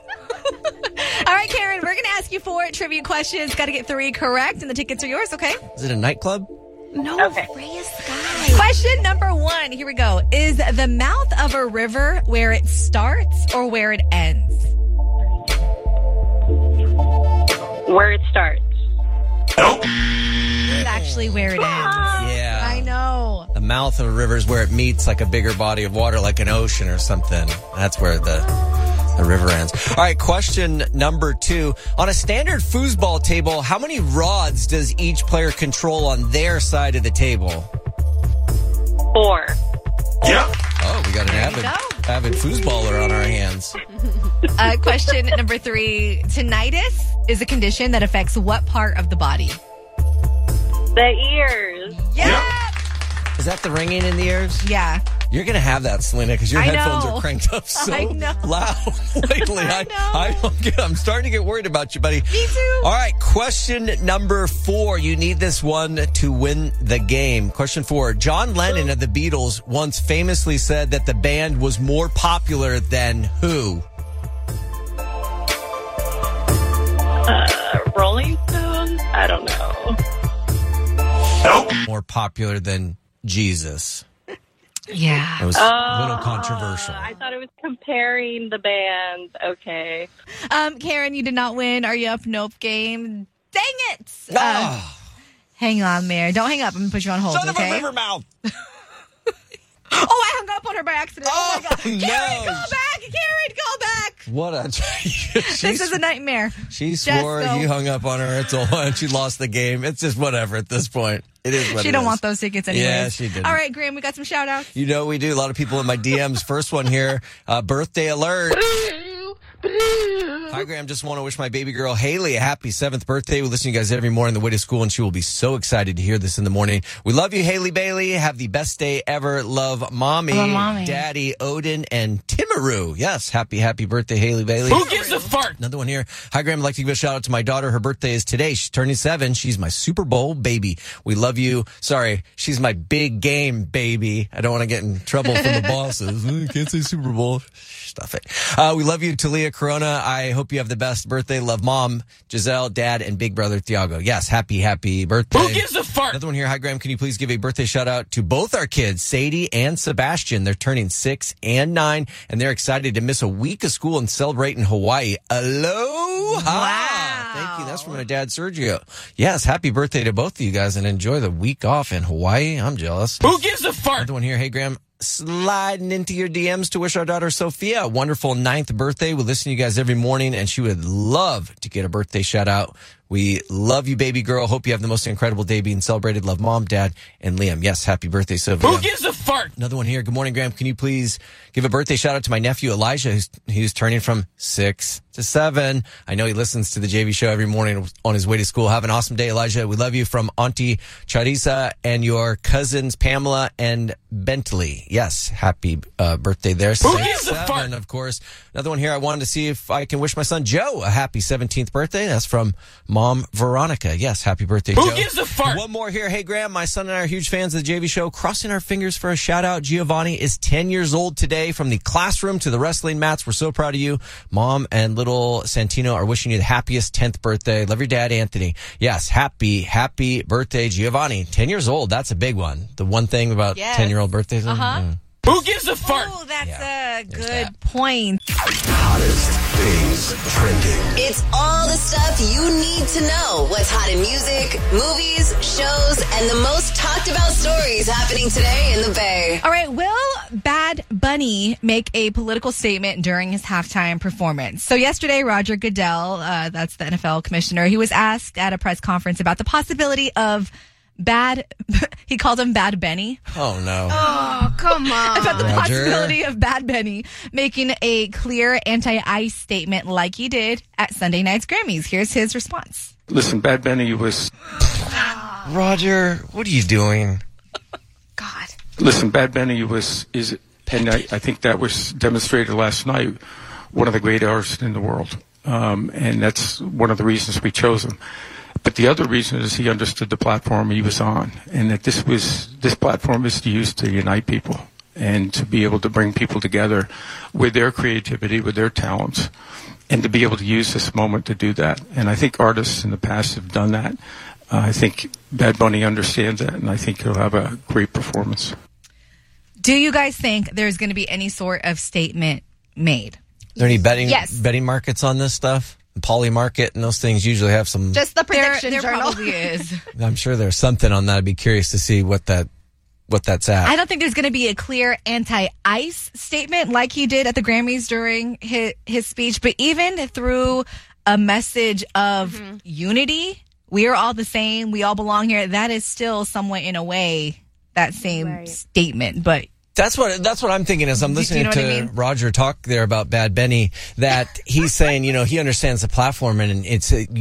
All right, Karen, we're going to ask you 4 trivia questions. Got to get 3 correct, and the tickets are yours, okay? Is it a nightclub? No, okay. Freya Sky. Question number 1. Here we go. Is the mouth of a river where it starts or where it ends? Where it starts. Nope. It's actually where it ends. Yeah. I know. The mouth of a river is where it meets like a bigger body of water, like an ocean or something. That's where the river ends. All right, question number 2. On a standard foosball table, how many rods does each player control on their side of the table? 4. Yep. Oh, we got an avid foosballer on our hands. Question number 3. Tinnitus is a condition that affects what part of the body? The ears. Yeah. Is that the ringing in the ears? Yeah. You're going to have that, Selena, because your headphones are cranked up so loud lately. I'm starting to get worried about you, buddy. Me too. All right, question number 4. You need this one to win the game. Question 4. John Lennon of the Beatles once famously said that the band was more popular than who? Rolling Stones? I don't know. Nope. More popular than Jesus. Yeah. It was a little controversial. I thought it was comparing the bands. Okay. Karen, you did not win. Are you up? Nope game. Dang it. Hang on, Mayor. Don't hang up. I'm going to put you on hold, Son okay? of a river mouth. Oh, I hung up on her by accident. Oh my God. Karen, no. call back. Karen, call back. What a... This is a nightmare. She swore you hung up on her. It's all, and she lost the game. It's just whatever at this point. It is what She don't want those tickets anyways. Yeah, she did. All right, Graham, we got some shout outs. You know we do. A lot of people in my DMs. First one here, birthday alert. Hi, Graham. Just want to wish my baby girl, Haley, a happy 7th birthday. We listen to you guys every morning on the way to school, and she will be so excited to hear this in the morning. We love you, Haley Bailey. Have the best day ever. Love, Mommy, Daddy, Odin, and Timaru. Yes, happy birthday, Haley Bailey. Who gives a fart? Another one here. Hi, Graham. I'd like to give a shout out to my daughter. Her birthday is today. She's turning 7. She's my Super Bowl baby. We love you. Sorry, she's my big game baby. I don't want to get in trouble from the bosses. Can't say Super Bowl. Stuff it. We love you, Talia Corona. I hope you have the best birthday. Love, Mom, Giselle, Dad, and big brother, Thiago. Yes, happy birthday. Who gives a fart? Another one here. Hi, Graham. Can you please give a birthday shout out to both our kids, Sadie and Sebastian? They're turning 6 and 9, and they're excited to miss a week of school and celebrate in Hawaii. Aloha! Wow. Thank you. That's from my dad, Sergio. Yes, happy birthday to both of you guys, and enjoy the week off in Hawaii. I'm jealous. Who gives a fart? Another one here. Hey, Graham. Sliding into your DMs to wish our daughter Sophia a wonderful 9th birthday. We listen to you guys every morning, and she would love to get a birthday shout out. We love you, baby girl. Hope you have the most incredible day being celebrated. Love, Mom, Dad, and Liam. Yes, happy birthday, Sophia. Who gives a fart? Another one here. Good morning, Graham. Can you please give a birthday shout out to my nephew, Elijah, who's turning from 6 to 7. I know he listens to the JV show every morning on his way to school. Have an awesome day, Elijah. We love you from Auntie Charissa and your cousins, Pamela and Bentley. Yes, happy birthday there. Who gives a fart? Of course. Another one here. I wanted to see if I can wish my son, Joe, a happy 17th birthday. That's from Mom, Veronica. Yes, happy birthday, Joe. Who gives a fart? One more here. Hey, Graham, my son and I are huge fans of the JV show. Crossing our fingers for a shout out. Giovanni is 10 years old today. From the classroom to the wrestling mats, we're so proud of you. Mom and little Santino are wishing you the happiest 10th birthday. Love your dad, Anthony. Yes, happy birthday, Giovanni. 10 years old. That's a big one. The one thing about 10-year-old birthdays. Who gives a fart? Oh, that's a good point. Hottest things trending. It's all the stuff you need to know. What's hot in music, movies, shows, and the most talked about stories happening today in the Bay. All right, will Bad Bunny make a political statement during his halftime performance? So yesterday, Roger Goodell, that's the NFL commissioner, he was asked at a press conference about the possibility of he called him Bad Benny. Oh, no. Oh, come on. About the Roger. possibility of Bad Benny making a clear anti-ICE statement like he did at Sunday night's Grammys. Here's his response. Listen, Bad Benny was... Roger, what are you doing? God. Listen, Bad Benny and I think that was demonstrated last night, one of the great artists in the world. And that's one of the reasons we chose him. But the other reason is he understood the platform he was on, and that this platform is used to unite people and to be able to bring people together with their creativity, with their talents, and to be able to use this moment to do that. And I think artists in the past have done that. I think Bad Bunny understands that, and I think he'll have a great performance. Do you guys think there's going to be any sort of statement made? Are there any Yes. betting markets on this stuff? Poly Market and those things usually have some. Just the prediction there journal. Probably is. I'm sure there's something on that. I'd be curious to see what that's at. I don't think there's going to be a clear anti-ICE statement like he did at the Grammys during his speech, but even through a message of unity, we are all the same, we all belong here, that is still somewhat in a way that same statement, but That's what I'm thinking as I'm listening you know to what I mean? Roger talk there about Bad Benny, that he's saying, he understands the platform and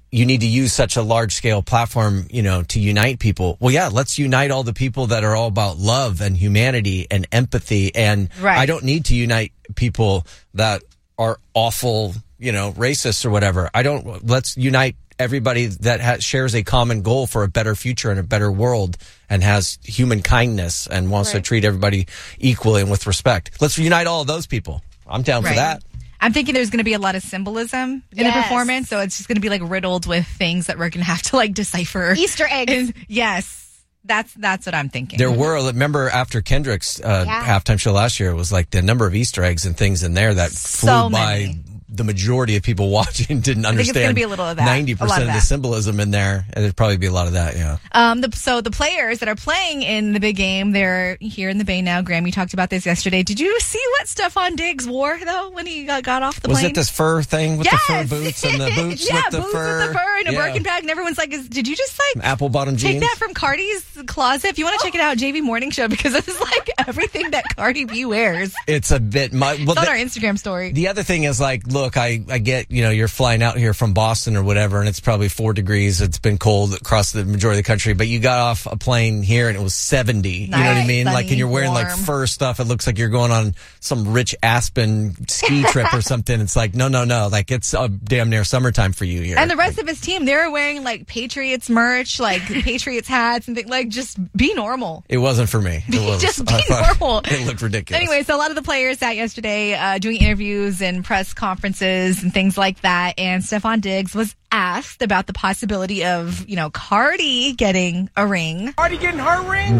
you need to use such a large scale platform, to unite people. Well, yeah, let's unite all the people that are all about love and humanity and empathy. And I don't need to unite people that are awful, racists or whatever. Let's unite everybody that shares a common goal for a better future and a better world and has human kindness and wants to treat everybody equally and with respect. Let's unite all of those people. I'm down for that. I'm thinking there's going to be a lot of symbolism in the performance, so it's just going to be like riddled with things that we're going to have to like decipher. Easter eggs. Yes. That's what I'm thinking. There were, remember after Kendrick's halftime show last year, it was like the number of Easter eggs and things in there that flew by. The majority of people watching didn't understand. I think it's going to be a little of that. 90% of the symbolism in there, and there'd probably be a lot of that, So the players that are playing in the big game, they're here in the Bay now. Graham, you talked about this yesterday. Did you see what Stephon Diggs wore, though, when he got off the plane? Was it this fur thing with the fur boots and the boots with the boots fur? with the fur and a Birkin bag, and everyone's like, did you just like apple bottom jeans? Take that from Cardi's closet? If you want to check it out, JV Morning Show, because this is like everything that Cardi B wears. It's a bit... it's on our Instagram story. The other thing is like, look, I get, you're flying out here from Boston or whatever, and it's probably 4 degrees. It's been cold across the majority of the country, but you got off a plane here and it was 70. You know what I mean? Sunny, and you're wearing like fur stuff. It looks like you're going on some rich Aspen ski trip or something. It's like, no. Like it's a damn near summertime for you here. And the rest of his team, they're wearing like Patriots merch, like Patriots hats and things. Like, just be normal. It wasn't for me. Just be normal. It looked ridiculous. Anyway, so a lot of the players sat yesterday doing interviews and press conferences and things like that, and Stephon Diggs was asked about the possibility of, Cardi getting a ring. Cardi getting her ring?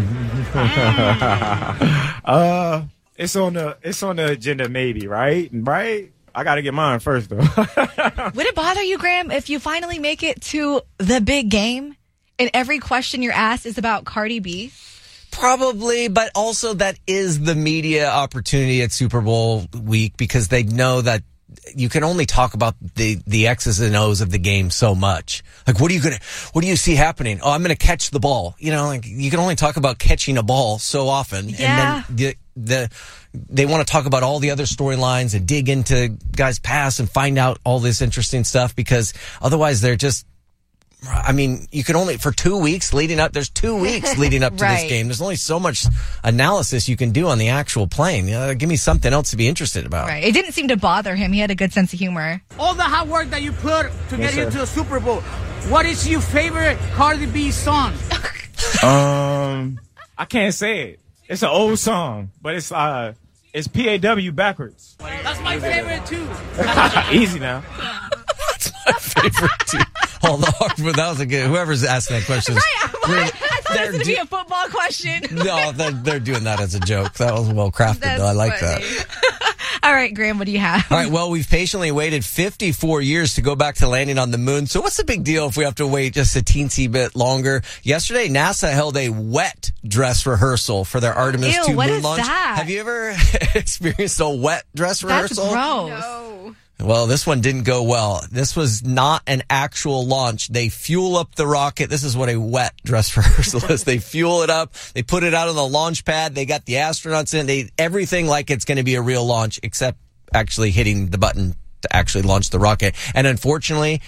It's on the agenda, maybe, right? Right? I got to get mine first, though. Would it bother you, Graham, if you finally make it to the big game and every question you're asked is about Cardi B? Probably, but also that is the media opportunity at Super Bowl week, because they know that you can only talk about the X's and O's of the game so much. Like, what do you see happening? Oh, I'm going to catch the ball. You can only talk about catching a ball so often. Yeah. And then they want to talk about all the other storylines and dig into guys' past and find out all this interesting stuff, because otherwise they're just, you can only, for 2 weeks leading up, there's 2 weeks leading up to this game. There's only so much analysis you can do on the actual plane. Give me something else to be interested about. Right. It didn't seem to bother him. He had a good sense of humor. All the hard work that you put to get you to the Super Bowl. What is your favorite Cardi B song? I can't say it. It's an old song, but it's PAW backwards. That's my favorite too. Easy now. That's my favorite too. Hold on, but that was a good. Whoever's asking that question, I thought it was going to be a football question. No, they're doing that as a joke. That was well crafted, though. I like that. All right, Graham, what do you have? All right, well, we've patiently waited 54 years to go back to landing on the moon. So what's the big deal if we have to wait just a teensy bit longer? Yesterday, NASA held a wet dress rehearsal for their Artemis 2 moon launch. That? Have you ever experienced a wet dress rehearsal? That's gross. No. Well, this one didn't go well. This was not an actual launch. They fuel up the rocket. This is what a wet dress rehearsal is. They fuel it up. They put it out on the launch pad. They got the astronauts in. Everything like it's going to be a real launch, except actually hitting the button to actually launch the rocket. And unfortunately,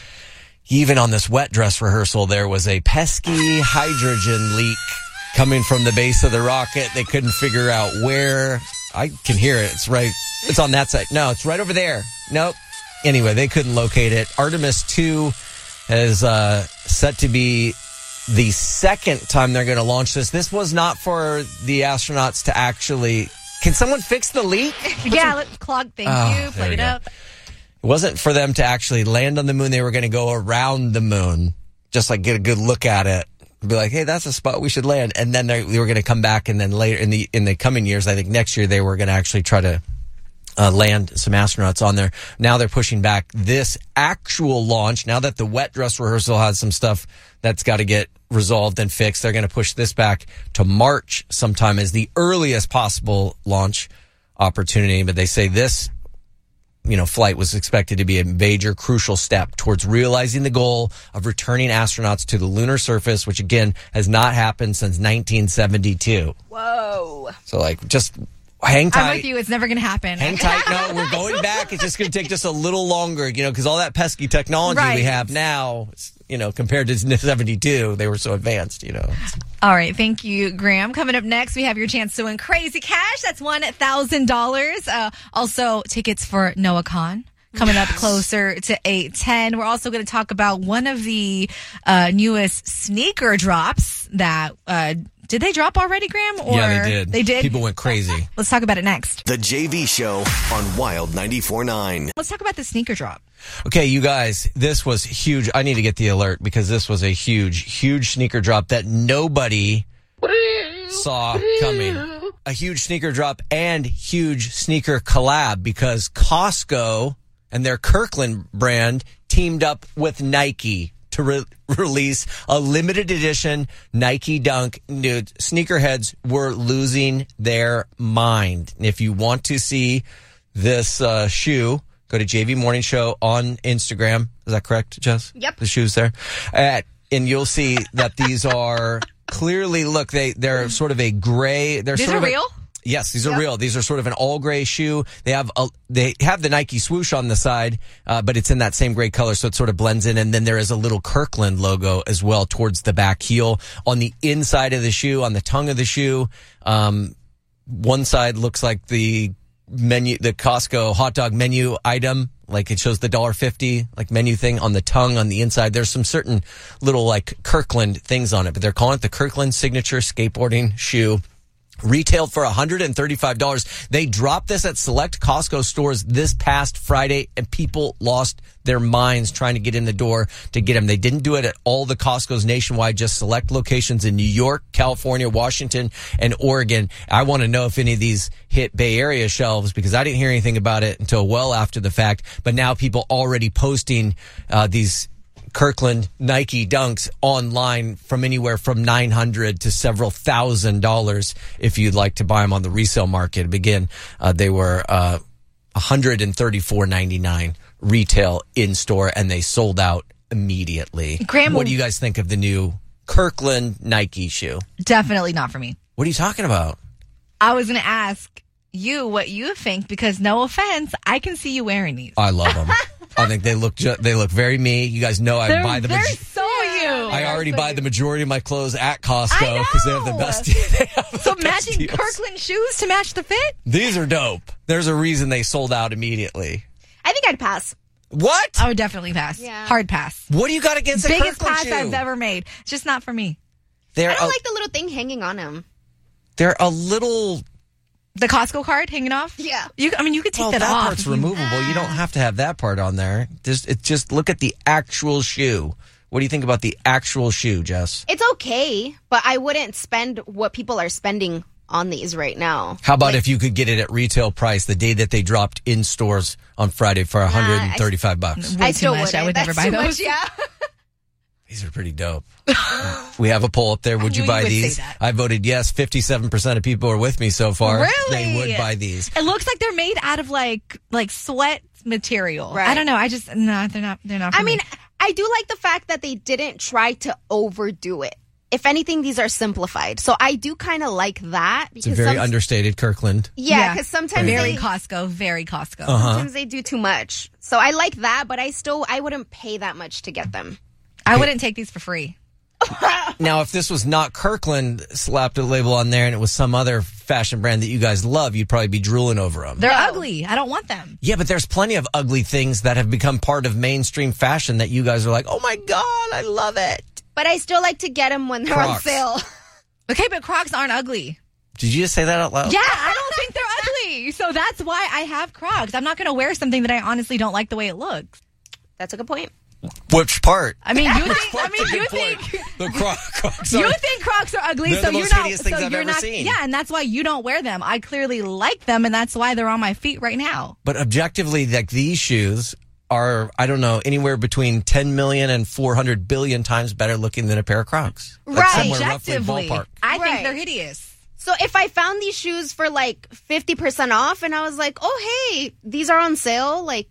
even on this wet dress rehearsal, there was a pesky hydrogen leak coming from the base of the rocket. They couldn't figure out where. I can hear it. It's right. It's on that side. No, it's right over there. Nope. Anyway, they couldn't locate it. Artemis 2 is set to be the second time they're going to launch this. This was not for the astronauts to actually... Can someone fix the leak? Let's clog. Thank you. Plug it up. It wasn't for them to actually land on the moon. They were going to go around the moon, just like get a good look at it. Be like, hey, that's a spot we should land. And then they were going to come back, and then later in the coming years, I think next year, they were going to actually try to land some astronauts on there. Now they're pushing back this actual launch. Now that the wet dress rehearsal has some stuff that's got to get resolved and fixed, they're going to push this back to March sometime as the earliest possible launch opportunity. But they say this flight was expected to be a major, crucial step towards realizing the goal of returning astronauts to the lunar surface, which again has not happened since 1972. Whoa. So just Hang tight. I'm with you. It's never going to happen. Hang tight. No, we're going back. It's just going to take just a little longer, because all that pesky technology we have now, compared to 72, they were so advanced, All right. Thank you, Graham. Coming up next, we have your chance to win crazy cash. That's $1,000. Also, tickets for Noah Khan. Coming up closer to 8:10. We're also going to talk about one of the newest sneaker drops that did they drop already, Graham? Or yeah, they did. They did? People went crazy. Let's talk about it next. The JV Show on Wild 94.9. Let's talk about the sneaker drop. Okay, you guys, this was huge. I need to get the alert because this was a huge sneaker drop that nobody saw coming. A huge sneaker drop and huge sneaker collab because Costco and their Kirkland brand teamed up with Nike to release a limited edition Nike Dunk. Dude, sneakerheads were losing their mind. If you want to see this shoe, go to JV Morning Show on Instagram. Is that correct, Jess? Yep. The shoe's there. And you'll see that these are clearly, look, they're sort of a gray. These are real? Yes, these are real. These are sort of an all gray shoe. They have the Nike swoosh on the side, but it's in that same gray color, so it sort of blends in. And then there is a little Kirkland logo as well towards the back heel. On the inside of the shoe, on the tongue of the shoe, one side looks like the menu, the Costco hot dog menu item. Like it shows the $1.50 like menu thing on the tongue. On the inside, there's some certain little like Kirkland things on it, but they're calling it the Kirkland signature skateboarding shoe. Retailed for $135. They dropped this at select Costco stores this past Friday, and people lost their minds trying to get in the door to get them. They didn't do it at all the Costco's nationwide, just select locations in New York, California, Washington, and Oregon. I want to know if any of these hit Bay Area shelves because I didn't hear anything about it until well after the fact. But now people already posting these Kirkland Nike Dunks online from anywhere from $900 to several $1,000 if you'd like to buy them on the resale market. Again, they were $134.99 retail in store, and they sold out immediately. Graham, what do you guys think of the new Kirkland Nike shoe? Definitely not for me. What are you talking about? I was going to ask you what you think because, no offense, I can see you wearing these. I love them. I think they look very me. You guys know I buy the. They're so you. I already buy the majority of my clothes at Costco because they have the best. So matching Kirkland shoes to match the fit. These are dope. There's a reason they sold out immediately. I think I'd pass. What? I would definitely pass. Yeah. Hard pass. What do you got against a biggest Kirkland pass shoe? I've ever made? It's just not for me. I don't like the little thing hanging on them. They're a little. The Costco card hanging off? Yeah. You could take that off. That part's removable. You don't have to have that part on there. Just look at the actual shoe. What do you think about the actual shoe, Jess? It's okay, but I wouldn't spend what people are spending on these right now. How about if you could get it at retail price the day that they dropped in stores on Friday for $135? I still wouldn't. I would never buy those. Yeah. These are pretty dope. We have a poll up there. Would you buy these? I voted yes. 57% of people are with me so far. Really? They would buy these. It looks like they're made out of like sweat material. Right. I don't know. They're not. I mean, I do like the fact that they didn't try to overdo it. If anything, these are simplified. So I do kind of like that. Because it's a very understated Kirkland. Yeah, because sometimes very Costco. Sometimes they do too much. So I like that, but I wouldn't pay that much to get them. I wouldn't take these for free. Now, if this was not Kirkland slapped a label on there and it was some other fashion brand that you guys love, you'd probably be drooling over them. They're ugly. I don't want them. Yeah, but there's plenty of ugly things that have become part of mainstream fashion that you guys are like, oh my God, I love it. But I still like to get them when they're on sale. Okay, but Crocs aren't ugly. Did you just say that out loud? Yeah, I don't think they're ugly. So that's why I have Crocs. I'm not going to wear something that I honestly don't like the way it looks. That's a good point. Which part? I mean, you think the Crocs you think Crocs are ugly, they're so the most you're not. hideous things I've ever seen. Yeah, and that's why you don't wear them. I clearly like them, and that's why they're on my feet right now. But objectively, like these shoes are, I don't know, anywhere between 10 million and 400 billion times better looking than a pair of Crocs. Right, objectively, I think they're hideous. So if I found these shoes for like 50% off, and I was like, oh hey, these are on sale, like.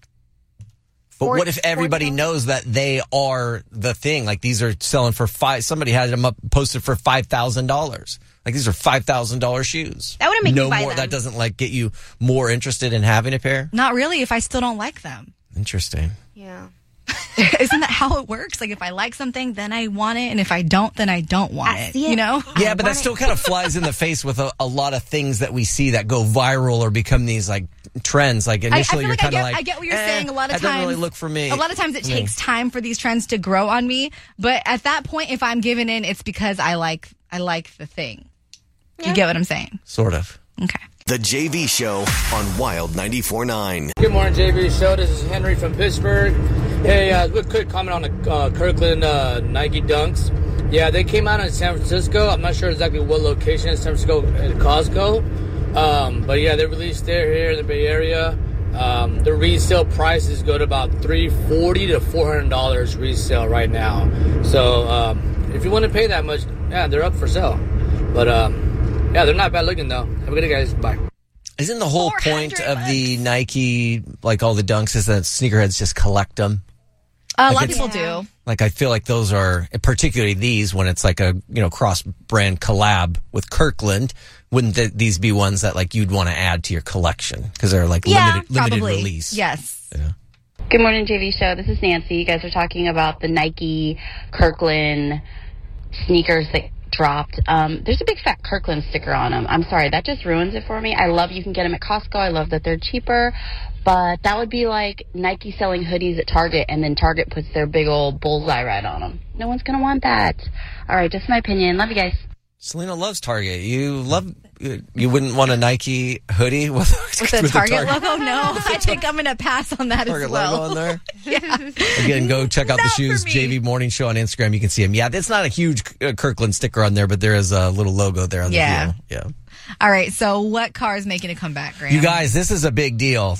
But what if everybody knows that they are the thing? Like these are selling for somebody had them up posted for $5,000. Like, these are $5,000 shoes. That wouldn't make no me buy more. them. That doesn't, like, get you more interested in having a pair? Not really if I still don't like them. Interesting. Yeah. Isn't that how it works? Like, if I like something, then I want it, and if I don't, then I don't want it. You know? Yeah, but that still kind of flies in the face with a lot of things that we see that go viral or become these, like, trends. Like, initially, you're kind of like, I get what you're saying. A lot of that times, doesn't really look for me. A lot of times, it takes time for these trends to grow on me. But at that point, if I'm giving in, it's because I like the thing. You get what I'm saying? Sort of. Okay. The JV Show on Wild 94.9. Good morning, JV Show. This is Henry from Pittsburgh. Hey, quick comment on the Kirkland Nike Dunks. Yeah, they came out in San Francisco. I'm not sure exactly what location in San Francisco at Costco. But yeah, they released here in the Bay Area. The resale prices go to about $340 to $400 resale right now. So if you want to pay that much, yeah, they're up for sale. But yeah, they're not bad looking, though. Have a good day, guys. Bye. Isn't the whole point of the Nike, like all the Dunks, is that sneakerheads just collect them? A lot of people do. Like, I feel like those are, particularly these, when it's like a, cross-brand collab with Kirkland, wouldn't these be ones that, like, you'd want to add to your collection? Because they're, like, limited release. Yes. Yeah. Good morning, JV Show. This is Nancy. You guys are talking about the Nike Kirkland sneakers that dropped. There's a big fat Kirkland sticker on them. I'm sorry, that just ruins it for me. I love you can get them at Costco. I love that they're cheaper, but that would be like Nike selling hoodies at Target and then Target puts their big old bullseye right on them. No one's going to want that. All right, just my opinion. Love you guys. Selena loves Target. You wouldn't want a Nike hoodie with the Target logo? No, I think I'm going to pass on that Target as well. logo on there? Yeah. Again, go check out the shoes, JV Morning Show on Instagram. You can see them. Yeah, it's not a huge Kirkland sticker on there, but there is a little logo there on the heel. Yeah. All right, so what car is making a comeback, Graham? You guys, this is a big deal.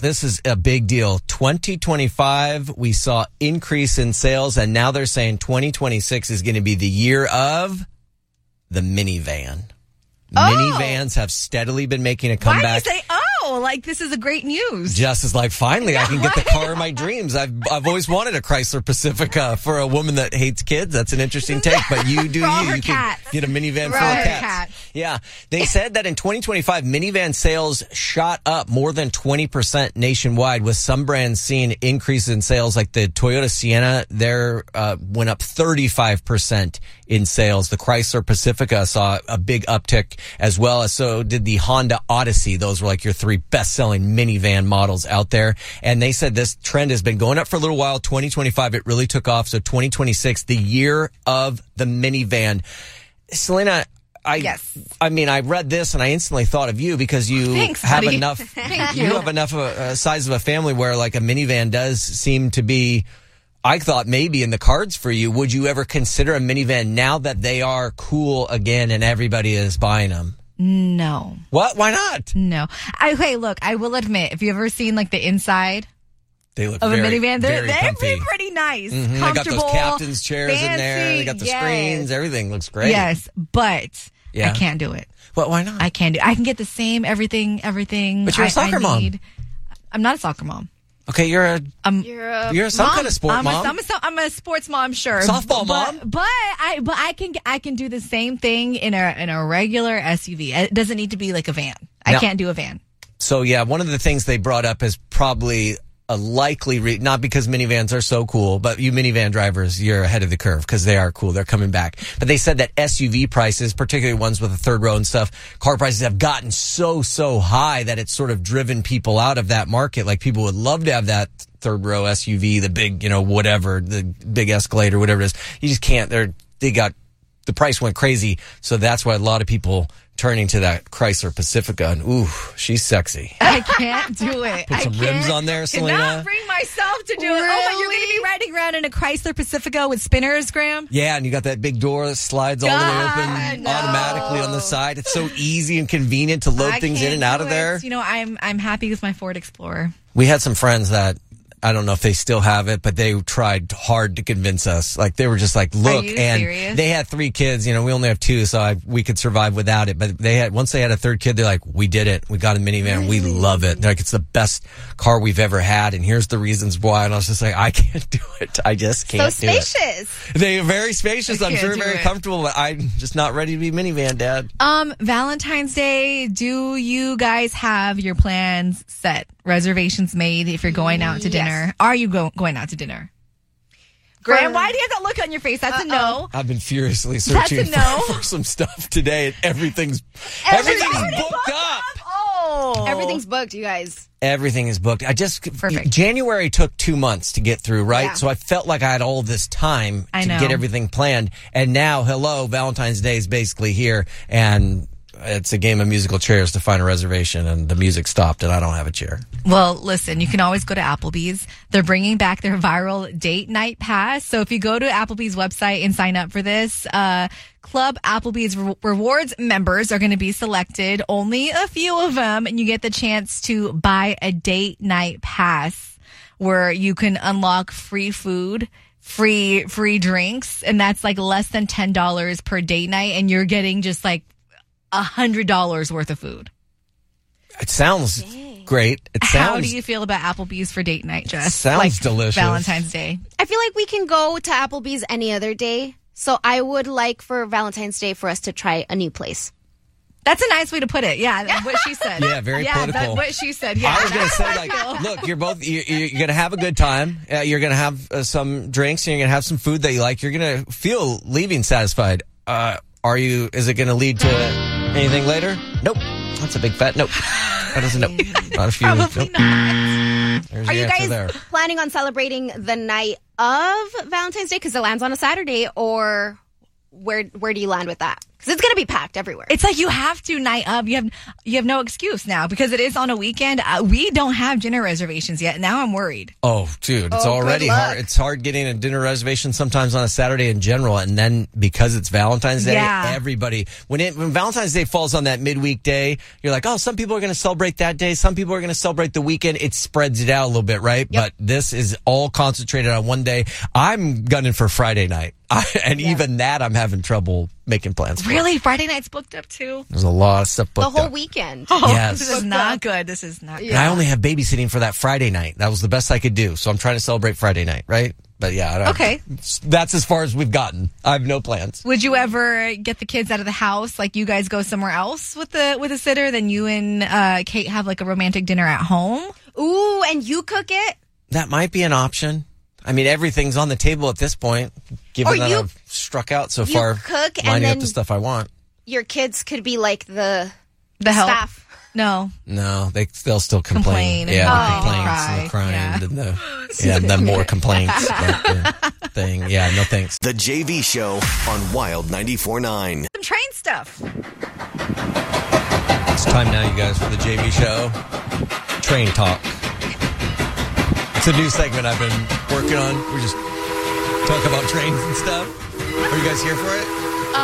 2025, we saw increase in sales, and now they're saying 2026 is going to be the year of the minivan. Minivans have steadily been making a comeback. Why do you say, like this is a great news? Jess is like, finally, I can get the car of my dreams. I've always wanted a Chrysler Pacifica for a woman that hates kids. That's an interesting take, but you do you. You can get a minivan for a cat. Yeah. They said that in 2025, minivan sales shot up more than 20% nationwide, with some brands seeing increases in sales, like the Toyota Sienna, went up 35% in sales. The Chrysler Pacifica saw a big uptick as well, as so did the Honda Odyssey. Those were like your three best-selling minivan models out there. And they said this trend has been going up for a little while. 2025, it really took off. So 2026, the year of the minivan. Selena, I mean, I read this and I instantly thought of you because you have enough. You have enough of a size of a family where like a minivan does seem to be. I thought maybe in the cards for you. Would you ever consider a minivan now that they are cool again and everybody is buying them? No. What? Why not? No. Okay, look, I will admit, if you ever seen like the inside they look of very, a minivan, they're comfy. pretty nice. Mm-hmm. Comfortable. They got those captain's chairs fancy, in there. They got the screens. Everything looks great. Yes, but I can't do it. Well, why not? I can't do it. I can get the same everything. But you're a soccer mom. I'm not a soccer mom. Okay, you're some kind of sport mom. I'm a sports mom, sure. Softball mom. But I can do the same thing in a regular SUV. It doesn't need to be like a van. I can't do a van. So yeah, one of the things they brought up is probably a likely not because minivans are so cool, but you minivan drivers, you're ahead of the curve because they are cool. They're coming back. But they said that SUV prices, particularly ones with a third row and stuff, car prices have gotten so high that it's sort of driven people out of that market. Like people would love to have that third row SUV, the big, whatever, the big Escalade or whatever it is. You just can't. The price went crazy. So that's why a lot of people turning to that Chrysler Pacifica, and ooh, she's sexy. I can't do it. Put some rims on there, Selena. Cannot bring myself to do it. Oh, you're going to be riding around in a Chrysler Pacifica with spinners, Graham? Yeah, and you got that big door that slides all the way open automatically on the side. It's so easy and convenient to load things in and out of there. I'm happy with my Ford Explorer. We had some friends that I don't know if they still have it, but they tried hard to convince us. Like, they were just like, look, Are you and serious? they had 3 kids. We only have 2, so we could survive without it. But once they had a 3rd kid, they're like, we did it. We got a minivan. We love it. They're like, it's the best car we've ever had, and here's the reasons why. And I was just like, I can't do it. I just can't do it. So spacious. They are very spacious. I'm sure very comfortable, but I'm just not ready to be minivan dad. Valentine's Day, do you guys have your plans set? Reservations made if you're going out to dinner? Are you going out to dinner? Graham, why do you have that look on your face? That's a no. I've been furiously searching for some stuff today, and everything's booked up. Oh. Everything's booked, you guys. Everything is booked. January took 2 months to get through, right? Yeah. So I felt like I had all this time to get everything planned. And now, Valentine's Day is basically here, and it's a game of musical chairs to find a reservation, and the music stopped, and I don't have a chair. Well, listen, you can always go to Applebee's. They're bringing back their viral date night pass. So if you go to Applebee's website and sign up for this, Club Applebee's Rewards members are going to be selected, only a few of them, and you get the chance to buy a date night pass where you can unlock free food, free drinks, and that's like less than $10 per date night, and you're getting just like $100 worth of food. It sounds great. How do you feel about Applebee's for date night, Jess? Sounds delicious. Valentine's Day. I feel like we can go to Applebee's any other day. So I would like for Valentine's Day for us to try a new place. That's a nice way to put it. Yeah, what she said. Yeah, very political. What she said. Yeah, I was going to say, look, you're going to have a good time. You're going to have some drinks, and you're going to have some food that you like. You're going to feel leaving satisfied. Is it going to lead to anything later? Nope. That's a big fat nope. That is a nope. Not a few. Probably not. There's Are the you answer guys there. planning on celebrating the night of Valentine's Day because it lands on a Saturday, or where do you land with that? Because it's going to be packed everywhere. It's like you have to night up. You have no excuse now because it is on a weekend. We don't have dinner reservations yet. Now I'm worried. Oh, dude, it's already hard. It's hard getting a dinner reservation sometimes on a Saturday in general, and then because it's Valentine's Day, everybody when Valentine's Day falls on that midweek day, you're like, oh, some people are going to celebrate that day. Some people are going to celebrate the weekend. It spreads it out a little bit, right? But this is all concentrated on one day. I'm gunning for Friday night. Even that, I'm having trouble making plans for. Really? Friday night's booked up too? There's a lot of stuff booked up. The whole weekend. Oh, yes. This is not good. This is not good. And I only have babysitting for that Friday night. That was the best I could do. So I'm trying to celebrate Friday night, right? But yeah. Okay. That's as far as we've gotten. I have no plans. Would you ever get the kids out of the house? Like you guys go somewhere else with a sitter, then you and Kate have like a romantic dinner at home? Ooh, and you cook it? That might be an option. I mean, everything's on the table at this point. Given that I've struck out so far, cook and lining then up the stuff I want. Your kids could be like the help? staff. No, they'll still complain. Yeah, the complaints and the crying and the more complaints. The thing. Yeah, no thanks. The JV Show on Wild 94.9. Some train stuff. It's time now, you guys, for the JV Show. Train Talk. It's a new segment I've been working on. We just talk about trains and stuff. Are you guys here for it?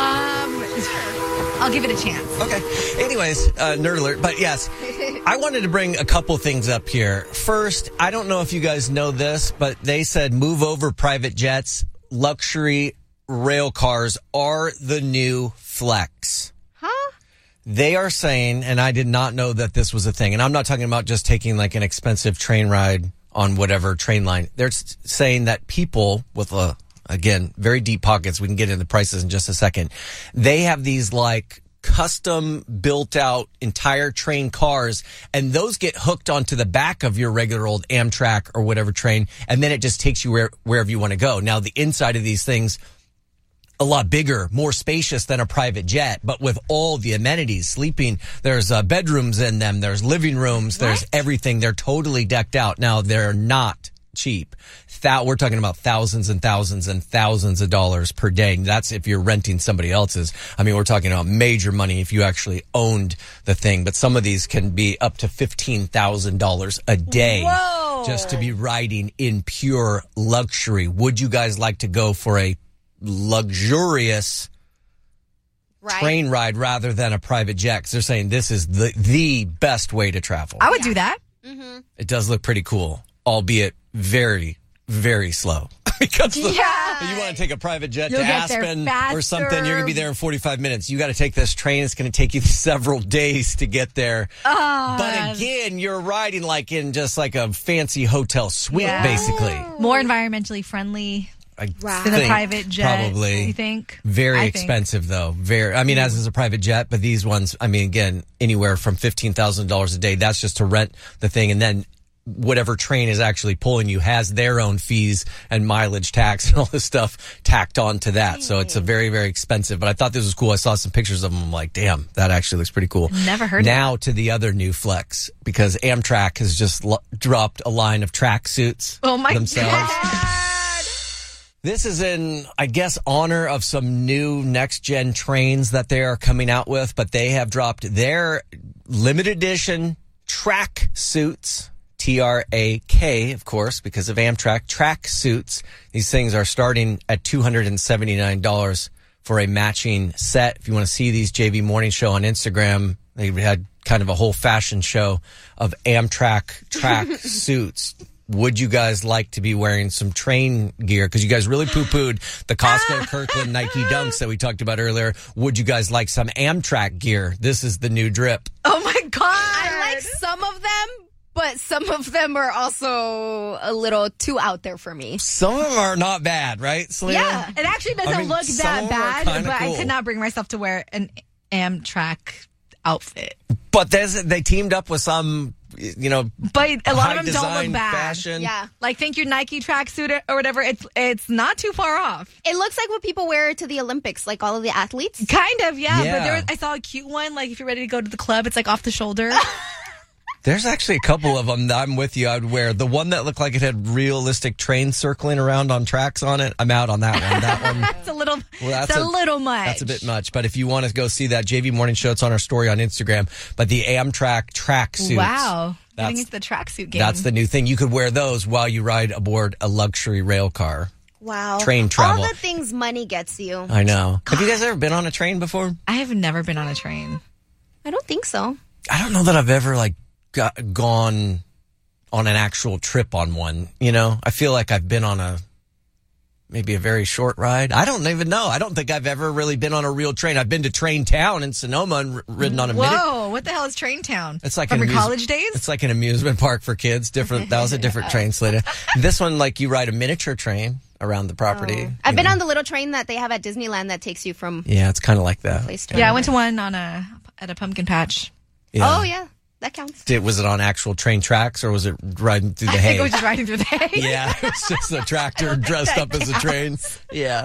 I'll give it a chance. Okay. Anyways, nerd alert. But yes, I wanted to bring a couple things up here. First, I don't know if you guys know this, but they said move over private jets. Luxury rail cars are the new flex. Huh? They are saying, and I did not know that this was a thing, and I'm not talking about just taking like an expensive train ride on whatever train line. They're saying that people with again, very deep pockets, we can get into prices in just a second. They have these like custom built out entire train cars, and those get hooked onto the back of your regular old Amtrak or whatever train. And then it just takes you wherever you want to go. Now the inside of these things, a lot bigger, more spacious than a private jet, but with all the amenities, sleeping, there's bedrooms in them, there's living rooms, there's everything. They're totally decked out. Now, they're not cheap. We're talking about thousands and thousands and thousands of dollars per day. And that's if you're renting somebody else's. I mean, we're talking about major money if you actually owned the thing. But some of these can be up to $15,000 a day. Whoa. Just to be riding in pure luxury. Would you guys like to go for a luxurious train ride rather than a private jet? Because they're saying this is the best way to travel. I would do that. Mm-hmm. It does look pretty cool. albeit very, very slow. Because you want to take a private jet You'll to get there Aspen faster. or something, you're going to be there in 45 minutes. You got to take this train. It's going to take you several days to get there. But again, you're riding like in just like a fancy hotel suite, basically. More environmentally friendly than a private jet. Probably. You think? Very expensive, though. I mean, as is a private jet, but these ones, I mean, again, anywhere from $15,000 a day. That's just to rent the thing. And then whatever train is actually pulling you has their own fees and mileage tax and all this stuff tacked on to that. So it's a very, very expensive. But I thought this was cool. I saw some pictures of them. I'm like, damn, that actually looks pretty cool. Never heard now of it. To the other new flex, because Amtrak has just dropped a line of track suits themselves. God. This is in, I guess, honor of some new next-gen trains that they are coming out with, but they have dropped their limited edition track suits. TRAK, of course, because of Amtrak track suits. These things are starting at $279 for a matching set. If you want to see these, JV Morning Show on Instagram, they had kind of a whole fashion show of Amtrak track suits. Would you guys like to be wearing some train gear? Because you guys really poo-pooed the Costco Kirkland Nike Dunks that we talked about earlier. Would you guys like some Amtrak gear? This is the new drip. Oh, my God. I like some of them. But some of them are also a little too out there for me. Some of them are not bad, right, Selena? Yeah, it actually doesn't look that bad, but cool. I could not bring myself to wear an Amtrak outfit. But they teamed up with some, but a lot of them don't look bad. Fashion. Yeah, like think your Nike tracksuit or whatever. It's not too far off. It looks like what people wear to the Olympics, like all of the athletes. Kind of, yeah. But I saw a cute one. Like if you're ready to go to the club, it's like off the shoulder. There's actually a couple of them that I'm with you. I'd wear the one that looked like it had realistic trains circling around on tracks on it. I'm out on that one. That one. It's a little. Well, that's a little much. That's a bit much. But if you want to go see that JV Morning Show, it's on our story on Instagram. But the Amtrak track suits. Wow. Getting into the tracksuit game. That's the new thing. You could wear those while you ride aboard a luxury rail car. Wow. Train travel. All the things money gets you. I know. God. Have you guys ever been on a train before? I have never been on a train. I don't think so. I don't know that I've ever gone on an actual trip on one. I feel like I've been on maybe a very short ride. I don't even know. I don't think I've ever really been on a real train. I've been to Train Town in Sonoma and ridden on a Whoa, what the hell is Train Town? It's like from your college days? It's like an amusement park for kids. Different. That was a different train, Selena. This one, like you ride a miniature train around the property. Oh. I've been on the little train that they have at Disneyland that takes you from. Yeah, it's kind of like that. Yeah, I went to one at a pumpkin patch. Yeah. Oh yeah. That counts. Was it on actual train tracks or was it riding through the hay? I think it was just riding through the hay. Yeah, it's just a tractor dressed up as a train. Yeah.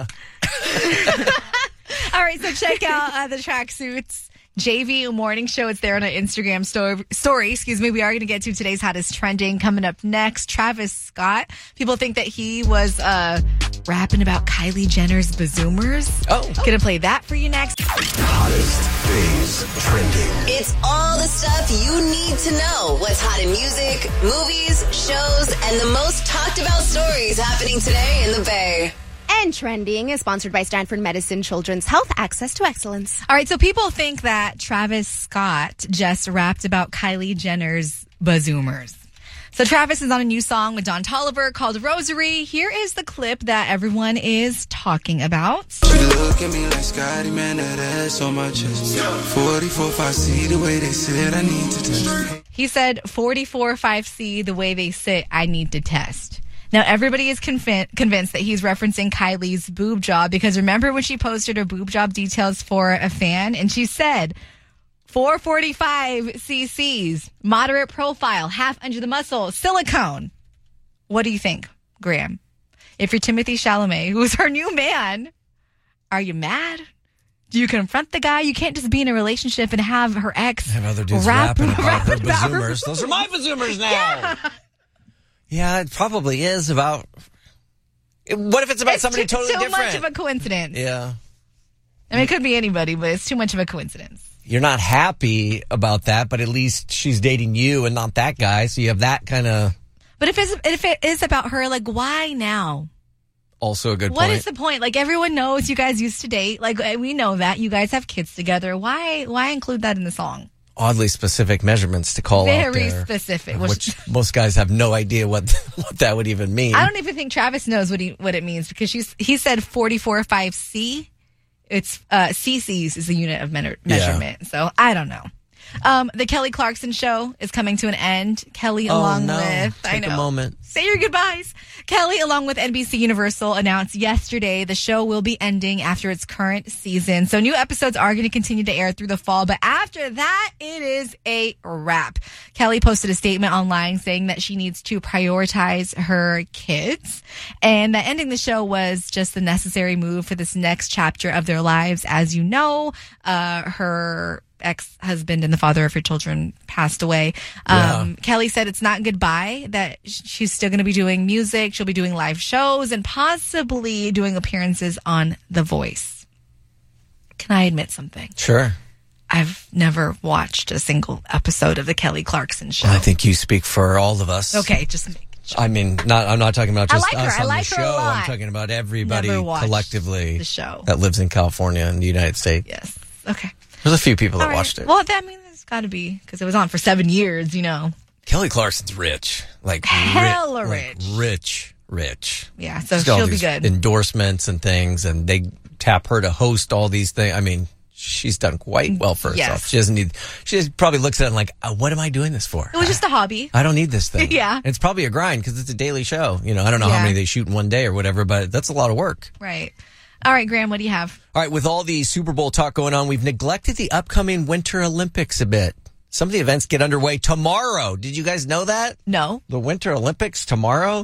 All right, so check out the tracksuits. JV Morning Show. It's there on our Instagram story. We are going to get to today's hottest trending coming up next. Travis Scott. People think that he was rapping about Kylie Jenner's Bazoomers. Gonna play that for you next. Hottest days trending. It's all the stuff you need to know. What's hot in music, movies, shows, and the most talked about stories happening today in the Bay. And Trending is sponsored by Stanford Medicine Children's Health Access to Excellence. All right, so people think that Travis Scott just rapped about Kylie Jenner's Bazoomers. So Travis is on a new song with Don Toliver called Rosary. Here is the clip that everyone is talking about. She look at me like Scotty, man, that ass on my chest. 44-5C, the way they sit, I need to test. He said 44-5C, the way they sit, I need to test. Now, everybody is convinced that he's referencing Kylie's boob job because remember when she posted her boob job details for a fan and she said 445 cc's, moderate profile, half under the muscle, silicone. What do you think, Graham? If you're Timothée Chalamet, who's her new man, are you mad? Do you confront the guy? You can't just be in a relationship and have her ex have other dudes rapping about her Bazoomers. Those are my Bazoomers now. Yeah, it probably is about. What if it's about somebody totally different? It's too much of a coincidence. Yeah. I mean, it could be anybody, but it's too much of a coincidence. You're not happy about that, but at least she's dating you and not that guy, so you have that kind of. But if it is about her, like, why now? Also a good point. What is the point? Like, everyone knows you guys used to date. Like, we know that. You guys have kids together. Why include that in the song? oddly specific measurements to call out there. Very specific. Which most guys have no idea what that would even mean. I don't even think Travis knows what it means because he said 44.5 It's cc's is the unit of measurement. Yeah. So I don't know. The Kelly Clarkson show is coming to an end. Kelly along with Take a moment. Say your goodbyes. Kelly along with NBC Universal announced yesterday the show will be ending after its current season. So new episodes are going to continue to air through the fall, but after that it is a wrap. Kelly posted a statement online saying that she needs to prioritize her kids and that ending the show was just the necessary move for this next chapter of their lives. As you know, her ex-husband and the father of her children passed away. Kelly said it's not goodbye, that she's still going to be doing music. She'll be doing live shows and possibly doing appearances on The Voice. Can I admit something? Sure. I've never watched a single episode of the Kelly Clarkson show. Well, I think you speak for all of us. Okay, just make sure. I mean, I'm not talking about just us on the show. I'm talking about everybody collectively the show that lives in California and the United States. Yes. Okay. There's a few people that watched it. Well, there's got to be, because it was on for 7 years, you know. Kelly Clarkson's rich. Like, hella rich. Like rich. Yeah, so she'll be good. Endorsements and things, and they tap her to host all these things. I mean, she's done quite well for herself. Yes. She doesn't need, she just probably looks at it and like, what am I doing this for? It was just a hobby. I don't need this thing. Yeah. It's probably a grind because it's a daily show. You know, I don't know how many they shoot in one day or whatever, but that's a lot of work. Right. All right, Graham, what do you have? All right, with all the Super Bowl talk going on, we've neglected the upcoming Winter Olympics a bit. Some of the events get underway tomorrow. Did you guys know that? No. The Winter Olympics tomorrow?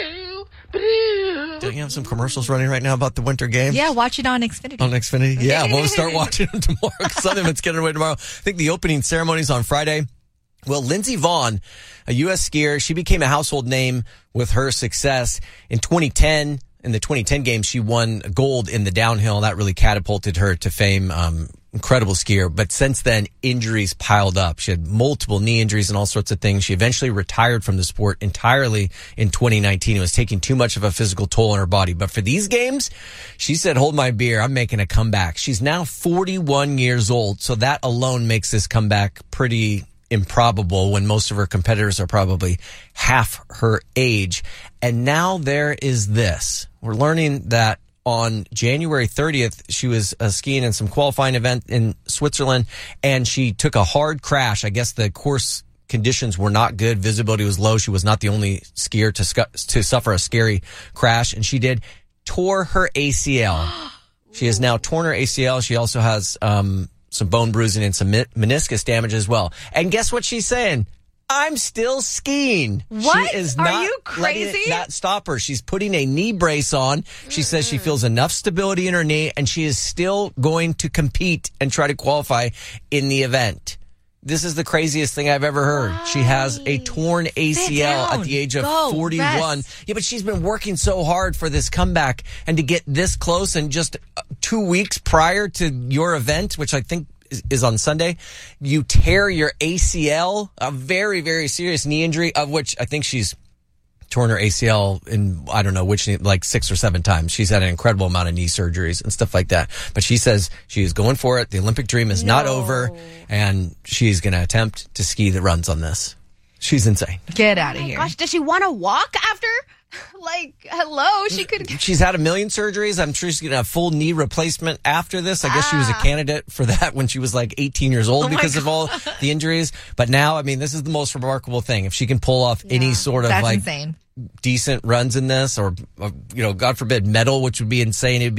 Don't you have some commercials running right now about the Winter Games? Yeah, watch it on Xfinity. On Xfinity? Yeah, we'll start watching them tomorrow because some of it's getting underway tomorrow. I think the opening ceremony is on Friday. Well, Lindsey Vonn, a U.S. skier, she became a household name with her success in 2010. In the 2010 games, she won gold in the downhill. That really catapulted her to fame. Incredible skier. But since then, injuries piled up. She had multiple knee injuries and all sorts of things. She eventually retired from the sport entirely in 2019. It was taking too much of a physical toll on her body. But for these games, she said, hold my beer. I'm making a comeback. She's now 41 years old. So that alone makes this comeback pretty improbable when most of her competitors are probably half her age. And now there is this. We're learning that on January 30th, she was skiing in some qualifying event in Switzerland, and she took a hard crash. I guess the course conditions were not good. Visibility was low. She was not the only skier to suffer a scary crash, and she tore her ACL. She has now torn her ACL. She also has some bone bruising and some meniscus damage as well. And guess what she's saying? I'm still skiing. What? She is Are you crazy? Letting it not stop her. She's putting a knee brace on. She says she feels enough stability in her knee, and she is still going to compete and try to qualify in the event. This is the craziest thing I've ever heard. Why? She has a torn ACL at the age of 41. Rest. Yeah, but she's been working so hard for this comeback, and to get this close and just 2 weeks prior to your event, which I think is on Sunday, you tear your ACL, a very, very serious knee injury, of which I think she's torn her ACL in, I don't know which, like 6 or 7 times. She's had an incredible amount of knee surgeries and stuff like that. But she says she is going for it. The Olympic dream is not over, and she's going to attempt to ski the runs on this. She's insane. Get out of here. Gosh, does she want to walk after? Like, hello, she could. She's had a million surgeries. I'm sure she's going to have full knee replacement after this. I guess she was a candidate for that when she was like 18 years old because of all the injuries. But now, I mean, this is the most remarkable thing. If she can pull off any sort of insane. Decent runs in this, or, God forbid, medal, which would be insane. It would be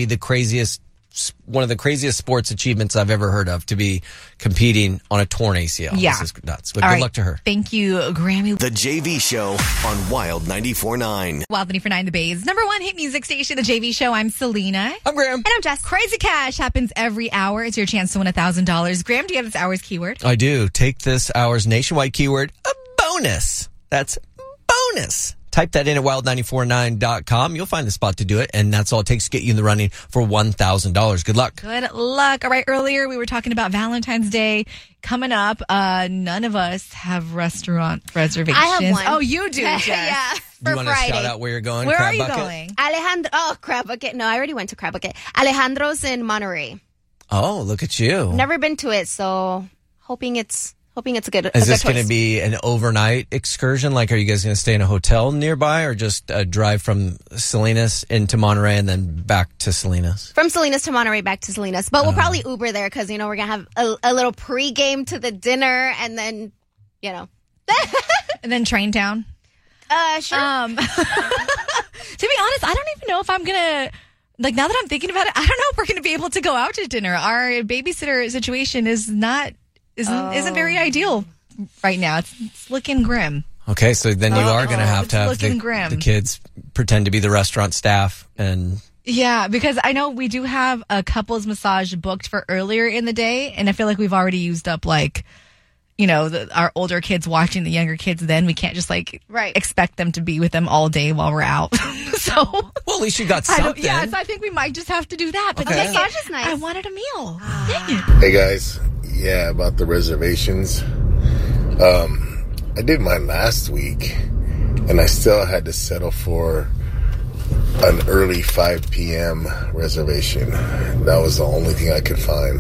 one of the craziest sports achievements I've ever heard of, to be competing on a torn ACL. Yeah. This is nuts. But good luck to her. Thank you, Grammy. The JV Show on Wild 94.9. Wild 94.9, the Bay's #1 hit music station, The JV Show. I'm Selena. I'm Graham. And I'm Jess. Crazy Cash happens every hour. It's your chance to win $1,000. Graham, do you have this hour's keyword? I do. Take this hour's nationwide keyword, a bonus. That's bonus. Type that in at wild949.com. You'll find the spot to do it, and that's all it takes to get you in the running for $1,000. Good luck. Good luck. All right, earlier we were talking about Valentine's Day coming up. None of us have restaurant reservations. I have one. Oh, you do, Jess. Yeah, do you want Friday. to shout out where you're going? Where Crab are you Bucket? going? Alejandro. Oh, Crab Bucket. No, I already went to Crab Bucket. Alejandro's in Monterey. Oh, look at you. Never been to it, so hoping it's Hoping it's a good. Is this going to be an overnight excursion? Like, are you guys going to stay in a hotel nearby, or just drive from Salinas into Monterey and then back to Salinas? From Salinas to Monterey, back to Salinas. But we'll probably Uber there because, we're going to have a little pre-game to the dinner and then, and then train down? Sure. To be honest, I don't even know if I'm going to, now that I'm thinking about it, I don't know if we're going to be able to go out to dinner. Our babysitter situation isn't very ideal right now. It's looking grim. Okay, so then you are going to have the kids pretend to be the restaurant staff and... Yeah, because I know we do have a couples massage booked for earlier in the day, and I feel like we've already used up, our older kids watching the younger kids. Then we can't just, expect them to be with them all day while we're out. Well, at least you got something. So I think we might just have to do that. But okay. Massage is nice. I wanted a meal. Dang it. Hey, guys. Yeah, about the reservations. I did mine last week, and I still had to settle for an early 5 p.m. reservation. That was the only thing I could find.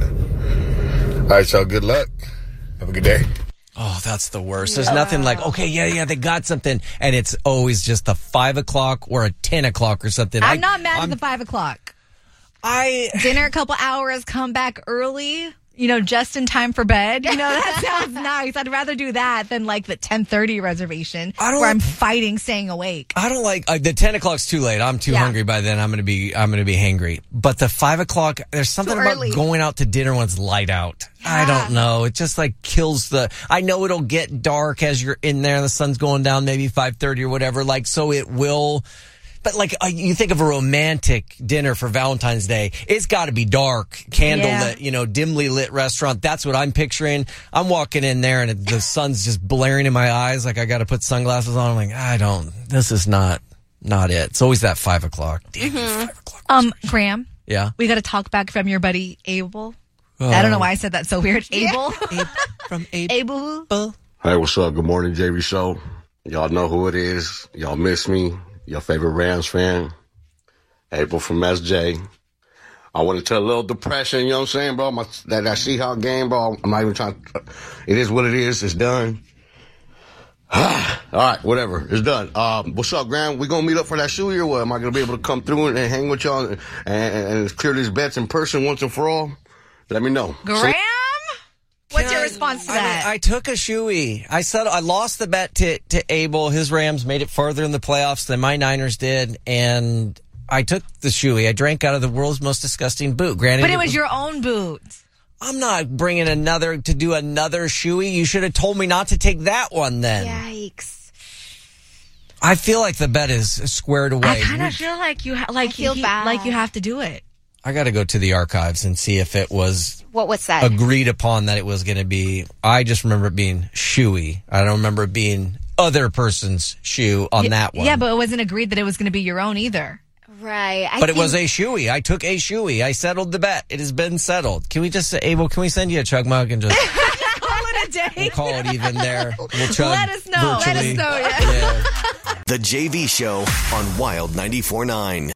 All right, y'all, good luck. Have a good day. Oh, that's the worst. There's nothing like, okay, yeah, they got something, and it's always just a 5 o'clock or a 10 o'clock or something. I'm not mad at the 5 o'clock. Dinner a couple hours, come back early. Just in time for bed. That sounds nice. I'd rather do that than the 10:30 reservation where I'm fighting staying awake. I don't like the 10 o'clock's too late. I'm too hungry by then. I'm gonna be hangry. But the 5 o'clock, there's something about going out to dinner when it's light out. Yeah. I don't know. It just kills I know it'll get dark as you're in there and the sun's going down, maybe 5:30 or whatever. So it will. But you think of a romantic dinner for Valentine's Day, it's got to be dark, candlelit, dimly lit restaurant. That's what I'm picturing. I'm walking in there and the sun's just blaring in my eyes. I got to put sunglasses on. I'm this is not it. It's always that 5 o'clock. Damn, 5 o'clock. Graham. Yeah. We got to talk back from your buddy Abel. I don't know why I said that so weird. Abel. From Abel. Hey, what's up? Good morning, JV Show. Y'all know who it is. Y'all miss me. Your favorite Rams fan, April from SJ. I want to tell a little depression, you know what I'm saying, bro? That Seahawks game, bro, I'm not even trying to, it is what it is. It's done. All right, whatever. It's done. What's up, Graham? We gonna meet up for that shoey or what? Am I gonna be able to come through and hang with y'all and clear these bets in person once and for all? Let me know. Graham? What's your response to that? I took a shoey. I lost the bet to Abel. His Rams made it further in the playoffs than my Niners did, and I took the shoey. I drank out of the world's most disgusting boot. Granted, but it was your own boot. I'm not bringing another shoey. You should have told me not to take that one then. Yikes. I feel like the bet is squared away. I kind of feel like you have to do it. I got to go to the archives and see if it was what was said, agreed upon that it was going to be. I just remember it being shoey. I don't remember it being other person's shoe on that one. Yeah, but it wasn't agreed that it was going to be your own either. Right. But it was a shoey. I took a shoey. I settled the bet. It has been settled. Can we just say, Abel, can we send you a chug mug and just call it a day? We'll call it even there. We'll chug Let us know. Virtually. Let us know, yeah. The JV Show on Wild 94.9.